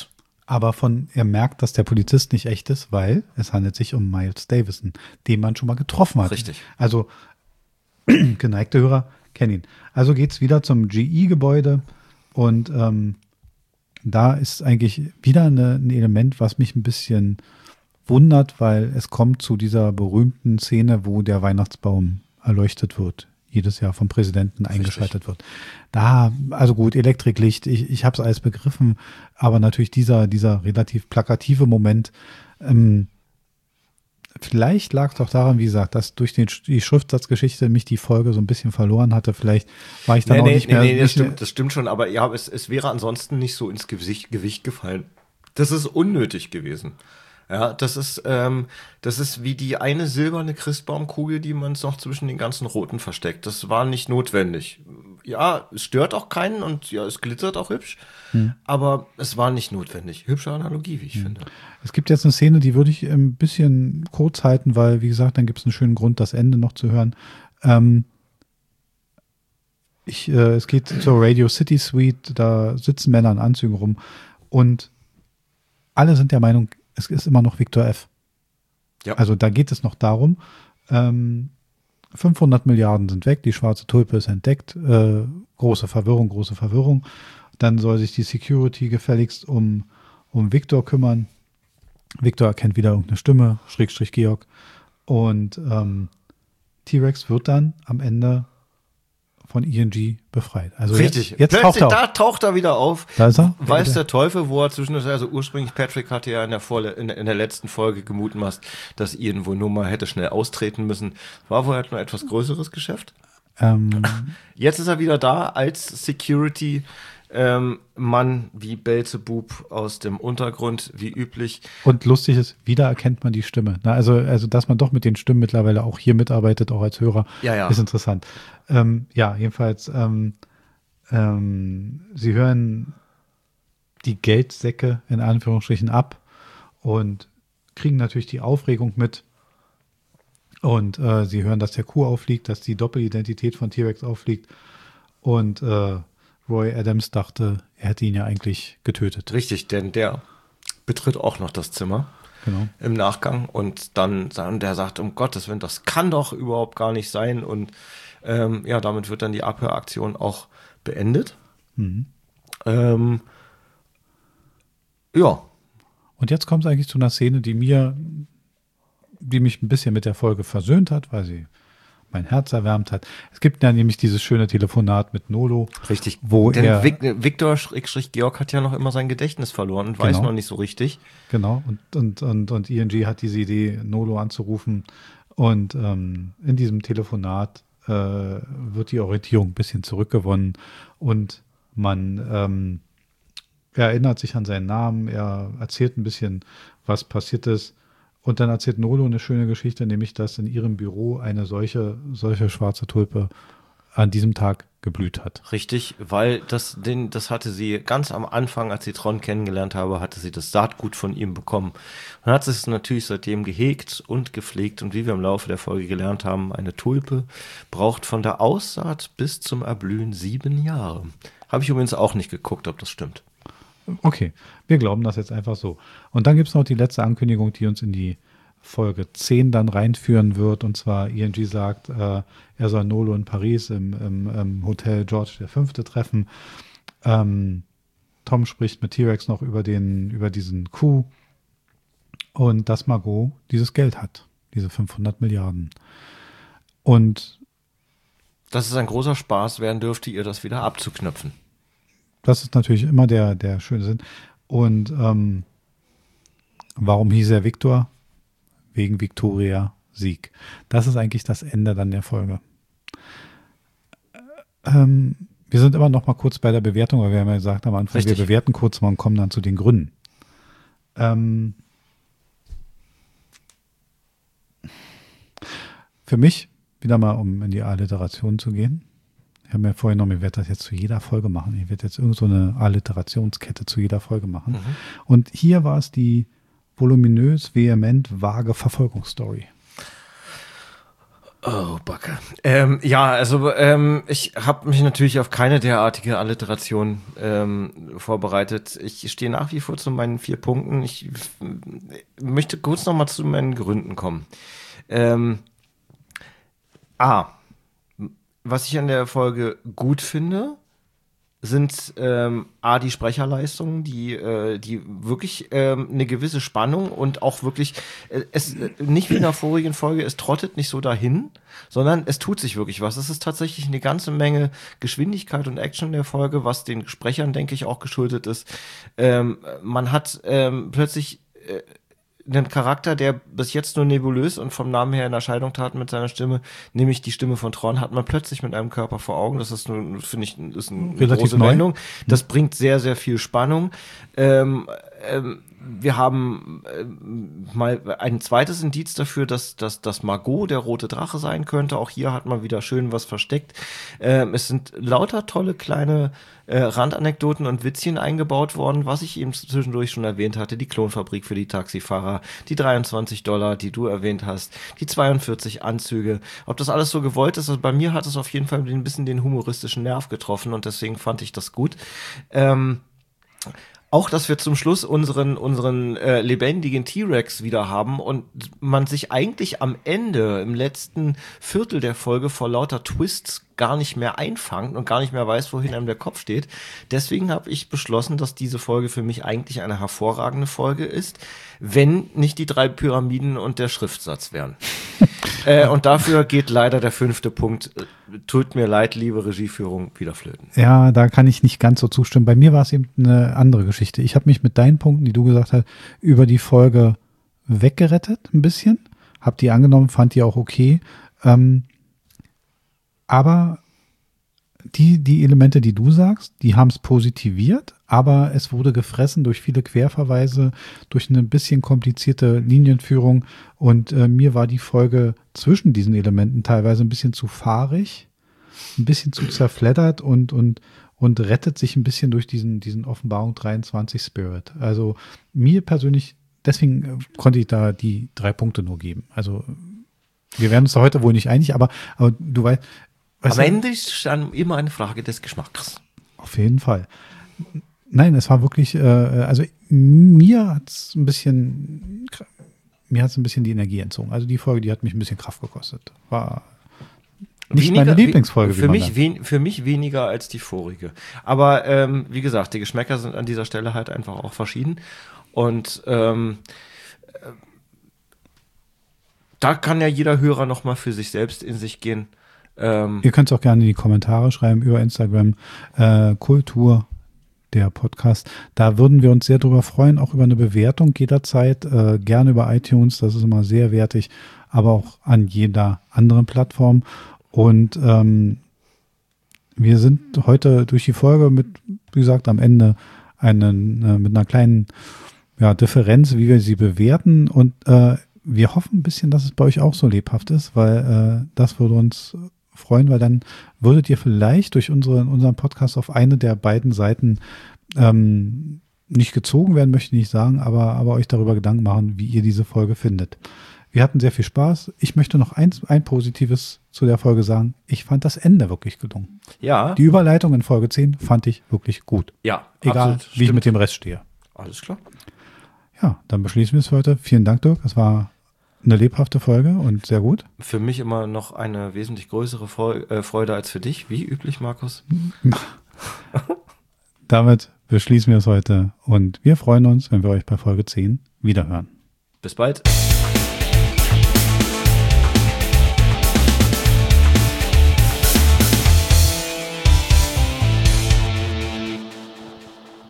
S1: Aber von, er merkt, dass der Polizist nicht echt ist, weil es handelt sich um Miles Davison, den man schon mal getroffen hat.
S2: Richtig.
S1: Also, geneigte Hörer kennen ihn. Also geht's wieder zum G E-Gebäude und ähm, da ist eigentlich wieder eine, ein Element, was mich ein bisschen wundert, weil es kommt zu dieser berühmten Szene, wo der Weihnachtsbaum erleuchtet wird, jedes Jahr vom Präsidenten eingeschaltet wird. Da, also gut, Elektriklicht, ich, ich habe es alles begriffen, aber natürlich dieser, dieser relativ plakative Moment, ähm, vielleicht lag es doch daran, wie gesagt, dass durch den, die Schriftsatzgeschichte mich die Folge so ein bisschen verloren hatte. Vielleicht war ich dann
S2: nee,
S1: auch
S2: nee,
S1: nicht
S2: nee,
S1: mehr.
S2: Nee, das
S1: nicht
S2: stimmt,
S1: mehr,
S2: das stimmt schon, aber ja, es, es wäre ansonsten nicht so ins Gewicht, Gewicht gefallen. Das ist unnötig gewesen. Ja, das ist, ähm, das ist wie die eine silberne Christbaumkugel, die man noch zwischen den ganzen roten versteckt. Das war nicht notwendig. Ja, es stört auch keinen und ja, es glitzert auch hübsch, hm. aber es war nicht notwendig. Hübsche Analogie, wie ich hm. finde.
S1: Es gibt jetzt eine Szene, die würde ich ein bisschen kurz halten, weil, wie gesagt, dann gibt es einen schönen Grund, das Ende noch zu hören. Ähm, ich, äh, es geht zur Radio City Suite, da sitzen Männer in Anzügen rum und alle sind der Meinung, es ist immer noch Victor F. Ja. Also da geht es noch darum, ähm, fünfhundert Milliarden sind weg, die schwarze Tulpe ist entdeckt, äh, große Verwirrung, große Verwirrung. Dann soll sich die Security gefälligst um, um Victor kümmern. Victor erkennt wieder irgendeine Stimme, Schrägstrich Georg. Und ähm, T-Rex wird dann am Ende von I N G befreit. Also
S2: richtig.
S1: Jetzt, jetzt
S2: Plötzlich,
S1: taucht er
S2: da taucht er wieder auf.
S1: Da ist er.
S2: Weiß ja, der Teufel, wo er zwischen, also ursprünglich Patrick hatte ja in der, Vorle in, in der letzten Folge gemutmaßt, dass Ian wohl nur mal hätte schnell austreten müssen. War wohl halt nur etwas größeres Geschäft.
S1: Ähm.
S2: Jetzt ist er wieder da als Security ähm, Mann wie Belzebub aus dem Untergrund, wie üblich.
S1: Und lustig ist, wieder erkennt man die Stimme. Na, also, also, dass man doch mit den Stimmen mittlerweile auch hier mitarbeitet, auch als Hörer,
S2: ja, ja.
S1: ist interessant. Ähm, ja, jedenfalls, ähm, ähm, sie hören die Geldsäcke in Anführungsstrichen ab und kriegen natürlich die Aufregung mit. Und äh, sie hören, dass der Coup auffliegt, dass die Doppelidentität von T-Rex auffliegt. Und äh, Roy Adams dachte, er hätte ihn ja eigentlich getötet.
S2: Richtig, denn der betritt auch noch das Zimmer
S1: genau.
S2: im Nachgang und dann der sagt, um Gottes Willen, das kann doch überhaupt gar nicht sein. Und ähm, ja, damit wird dann die Abhöraktion auch beendet.
S1: Mhm.
S2: Ähm, ja.
S1: Und jetzt kommt es eigentlich zu einer Szene, die mir, die mich ein bisschen mit der Folge versöhnt hat, weil sie mein Herz erwärmt hat. Es gibt ja nämlich dieses schöne Telefonat mit Nolo.
S2: Richtig.
S1: Wo
S2: Denn
S1: er,
S2: Victor Georg hat ja noch immer sein Gedächtnis verloren und weiß
S1: genau.
S2: noch nicht so richtig.
S1: Genau. Und, und, und, und I N G hat diese Idee, Nolo anzurufen. Und ähm, in diesem Telefonat äh, wird die Orientierung ein bisschen zurückgewonnen. Und man ähm, er erinnert sich an seinen Namen. Er erzählt ein bisschen, was passiert ist. Und dann erzählt Nolo eine schöne Geschichte, nämlich, dass in ihrem Büro eine solche, solche schwarze Tulpe an diesem Tag geblüht hat.
S2: Richtig, weil das, den, das hatte sie ganz am Anfang, als sie Tron kennengelernt habe, hatte sie das Saatgut von ihm bekommen. Und hat es natürlich seitdem gehegt und gepflegt. Und wie wir im Laufe der Folge gelernt haben, eine Tulpe braucht von der Aussaat bis zum Erblühen sieben Jahre. Habe ich übrigens auch nicht geguckt, ob das stimmt.
S1: Okay, wir glauben das jetzt einfach so. Und dann gibt es noch die letzte Ankündigung, die uns in die Folge zehn dann reinführen wird. Und zwar I N G sagt, äh, er soll Nolo in Paris im, im, im Hotel George der Fünfte treffen. Ähm, Tom spricht mit T-Rex noch über, den, über diesen Coup und dass Margot dieses Geld hat, diese fünfhundert Milliarden. Und
S2: dass es ein großer Spaß werden dürfte, ihr das wieder abzuknöpfen.
S1: Das ist natürlich immer der, der schöne Sinn. Und ähm, warum hieß er Victor? Wegen Victoria Sieg. Das ist eigentlich das Ende dann der Folge. Ähm, wir sind immer noch mal kurz bei der Bewertung, weil wir haben ja gesagt am Anfang,
S2: Richtig.
S1: wir bewerten kurz mal und kommen dann zu den Gründen. Ähm, für mich, wieder mal um in die Alliteration zu gehen, ich habe mir vorhin noch, ich werde das jetzt zu jeder Folge machen. Ich werde jetzt irgend so eine Alliterationskette zu jeder Folge machen. Mhm. Und hier war es die voluminös, vehement, vage Verfolgungsstory.
S2: Oh, Backe. Ähm, ja, also ähm, ich habe mich natürlich auf keine derartige Alliteration ähm, vorbereitet. Ich stehe nach wie vor zu meinen vier Punkten. Ich f- möchte kurz noch mal zu meinen Gründen kommen. Ähm, A, was ich an der Folge gut finde, sind ähm, A, die Sprecherleistungen, die, äh, die wirklich ähm, eine gewisse Spannung und auch wirklich, äh, es äh, nicht wie in der vorigen Folge, es trottet nicht so dahin, sondern es tut sich wirklich was. Es ist tatsächlich eine ganze Menge Geschwindigkeit und Action in der Folge, was den Sprechern, denke ich, auch geschuldet ist. Ähm, man hat ähm, plötzlich äh, einen Charakter, der bis jetzt nur nebulös und vom Namen her in Erscheinung tat mit seiner Stimme, nämlich die Stimme von Thrawn, hat man plötzlich mit einem Körper vor Augen. Das ist, nun, finde ich, ist eine
S1: Relativ
S2: große
S1: neu.
S2: Wendung. Das bringt sehr, sehr viel Spannung. Ähm, ähm, wir haben ähm, mal ein zweites Indiz dafür, dass, dass, dass Margot der rote Drache sein könnte. Auch hier hat man wieder schön was versteckt. Ähm, es sind lauter tolle kleine äh, Randanekdoten und Witzchen eingebaut worden, was ich eben zwischendurch schon erwähnt hatte. Die Klonfabrik für die Taxifahrer, die dreiundzwanzig Dollar, die du erwähnt hast, die zweiundvierzig Anzüge. Ob das alles so gewollt ist, also bei mir hat es auf jeden Fall ein bisschen den humoristischen Nerv getroffen und deswegen fand ich das gut. Ähm, Auch, dass wir zum Schluss unseren, unseren äh, lebendigen T-Rex wieder haben und man sich eigentlich am Ende, im letzten Viertel der Folge vor lauter Twists gar nicht mehr einfangt und gar nicht mehr weiß, wohin einem der Kopf steht. Deswegen habe ich beschlossen, dass diese Folge für mich eigentlich eine hervorragende Folge ist, wenn nicht die drei Pyramiden und der Schriftsatz wären. äh, und dafür geht leider der fünfte Punkt. Tut mir leid, liebe Regieführung, wieder flöten.
S1: Ja, da kann ich nicht ganz so zustimmen. Bei mir war es eben eine andere Geschichte. Ich habe mich mit deinen Punkten, die du gesagt hast, über die Folge weggerettet ein bisschen. Hab die angenommen, fand die auch okay. Ähm, aber die, die Elemente, die du sagst, die haben es positiviert, aber es wurde gefressen durch viele Querverweise, durch eine bisschen komplizierte Linienführung und äh, mir war die Folge zwischen diesen Elementen teilweise ein bisschen zu fahrig, ein bisschen zu zerfleddert und, und, und rettet sich ein bisschen durch diesen, diesen Offenbarung dreiundzwanzig Spirit. Also mir persönlich, deswegen äh, konnte ich da die drei Punkte nur geben. Also wir werden uns da heute wohl nicht einig, aber, aber du weißt,
S2: Am Ende ist es dann immer eine Frage des Geschmacks.
S1: Auf jeden Fall. Nein, es war wirklich, äh, also mir hat es ein bisschen, mir hat es ein bisschen die Energie entzogen. Also die Folge, die hat mich ein bisschen Kraft gekostet. War nicht
S2: weniger,
S1: meine Lieblingsfolge.
S2: Für,
S1: wie man
S2: mich, wen, für mich weniger als die vorige. Aber ähm, wie gesagt, die Geschmäcker sind an dieser Stelle halt einfach auch verschieden. Und ähm, äh, da kann ja jeder Hörer nochmal für sich selbst in sich gehen. Ähm,
S1: Ihr könnt es auch gerne in die Kommentare schreiben über Instagram, äh, Kultur, der Podcast. Da würden wir uns sehr drüber freuen, auch über eine Bewertung jederzeit, äh, gerne über iTunes, das ist immer sehr wertig, aber auch an jeder anderen Plattform. Und ähm, wir sind heute durch die Folge mit, wie gesagt, am Ende einen, äh, mit einer kleinen ja, Differenz, wie wir sie bewerten und äh, wir hoffen ein bisschen, dass es bei euch auch so lebhaft ist, weil äh, das würde uns freuen, weil dann würdet ihr vielleicht durch unsere, unseren Podcast auf eine der beiden Seiten ähm, nicht gezogen werden, möchte ich nicht sagen, aber, aber euch darüber Gedanken machen, wie ihr diese Folge findet. Wir hatten sehr viel Spaß. Ich möchte noch eins, ein Positives zu der Folge sagen. Ich fand das Ende wirklich gelungen.
S2: ja.
S1: Die Überleitung in Folge zehn fand ich wirklich gut.
S2: Ja,
S1: Egal,
S2: absolut,
S1: wie ich
S2: stimmt.
S1: mit dem Rest stehe.
S2: Alles klar.
S1: Ja, dann beschließen wir es für heute. Vielen Dank, Dirk. Das war eine lebhafte Folge und sehr gut.
S2: Für mich immer noch eine wesentlich größere Freu- äh, Freude als für dich, wie üblich, Markus.
S1: Damit beschließen wir es heute und wir freuen uns, wenn wir euch bei Folge zehn wiederhören.
S2: Bis bald.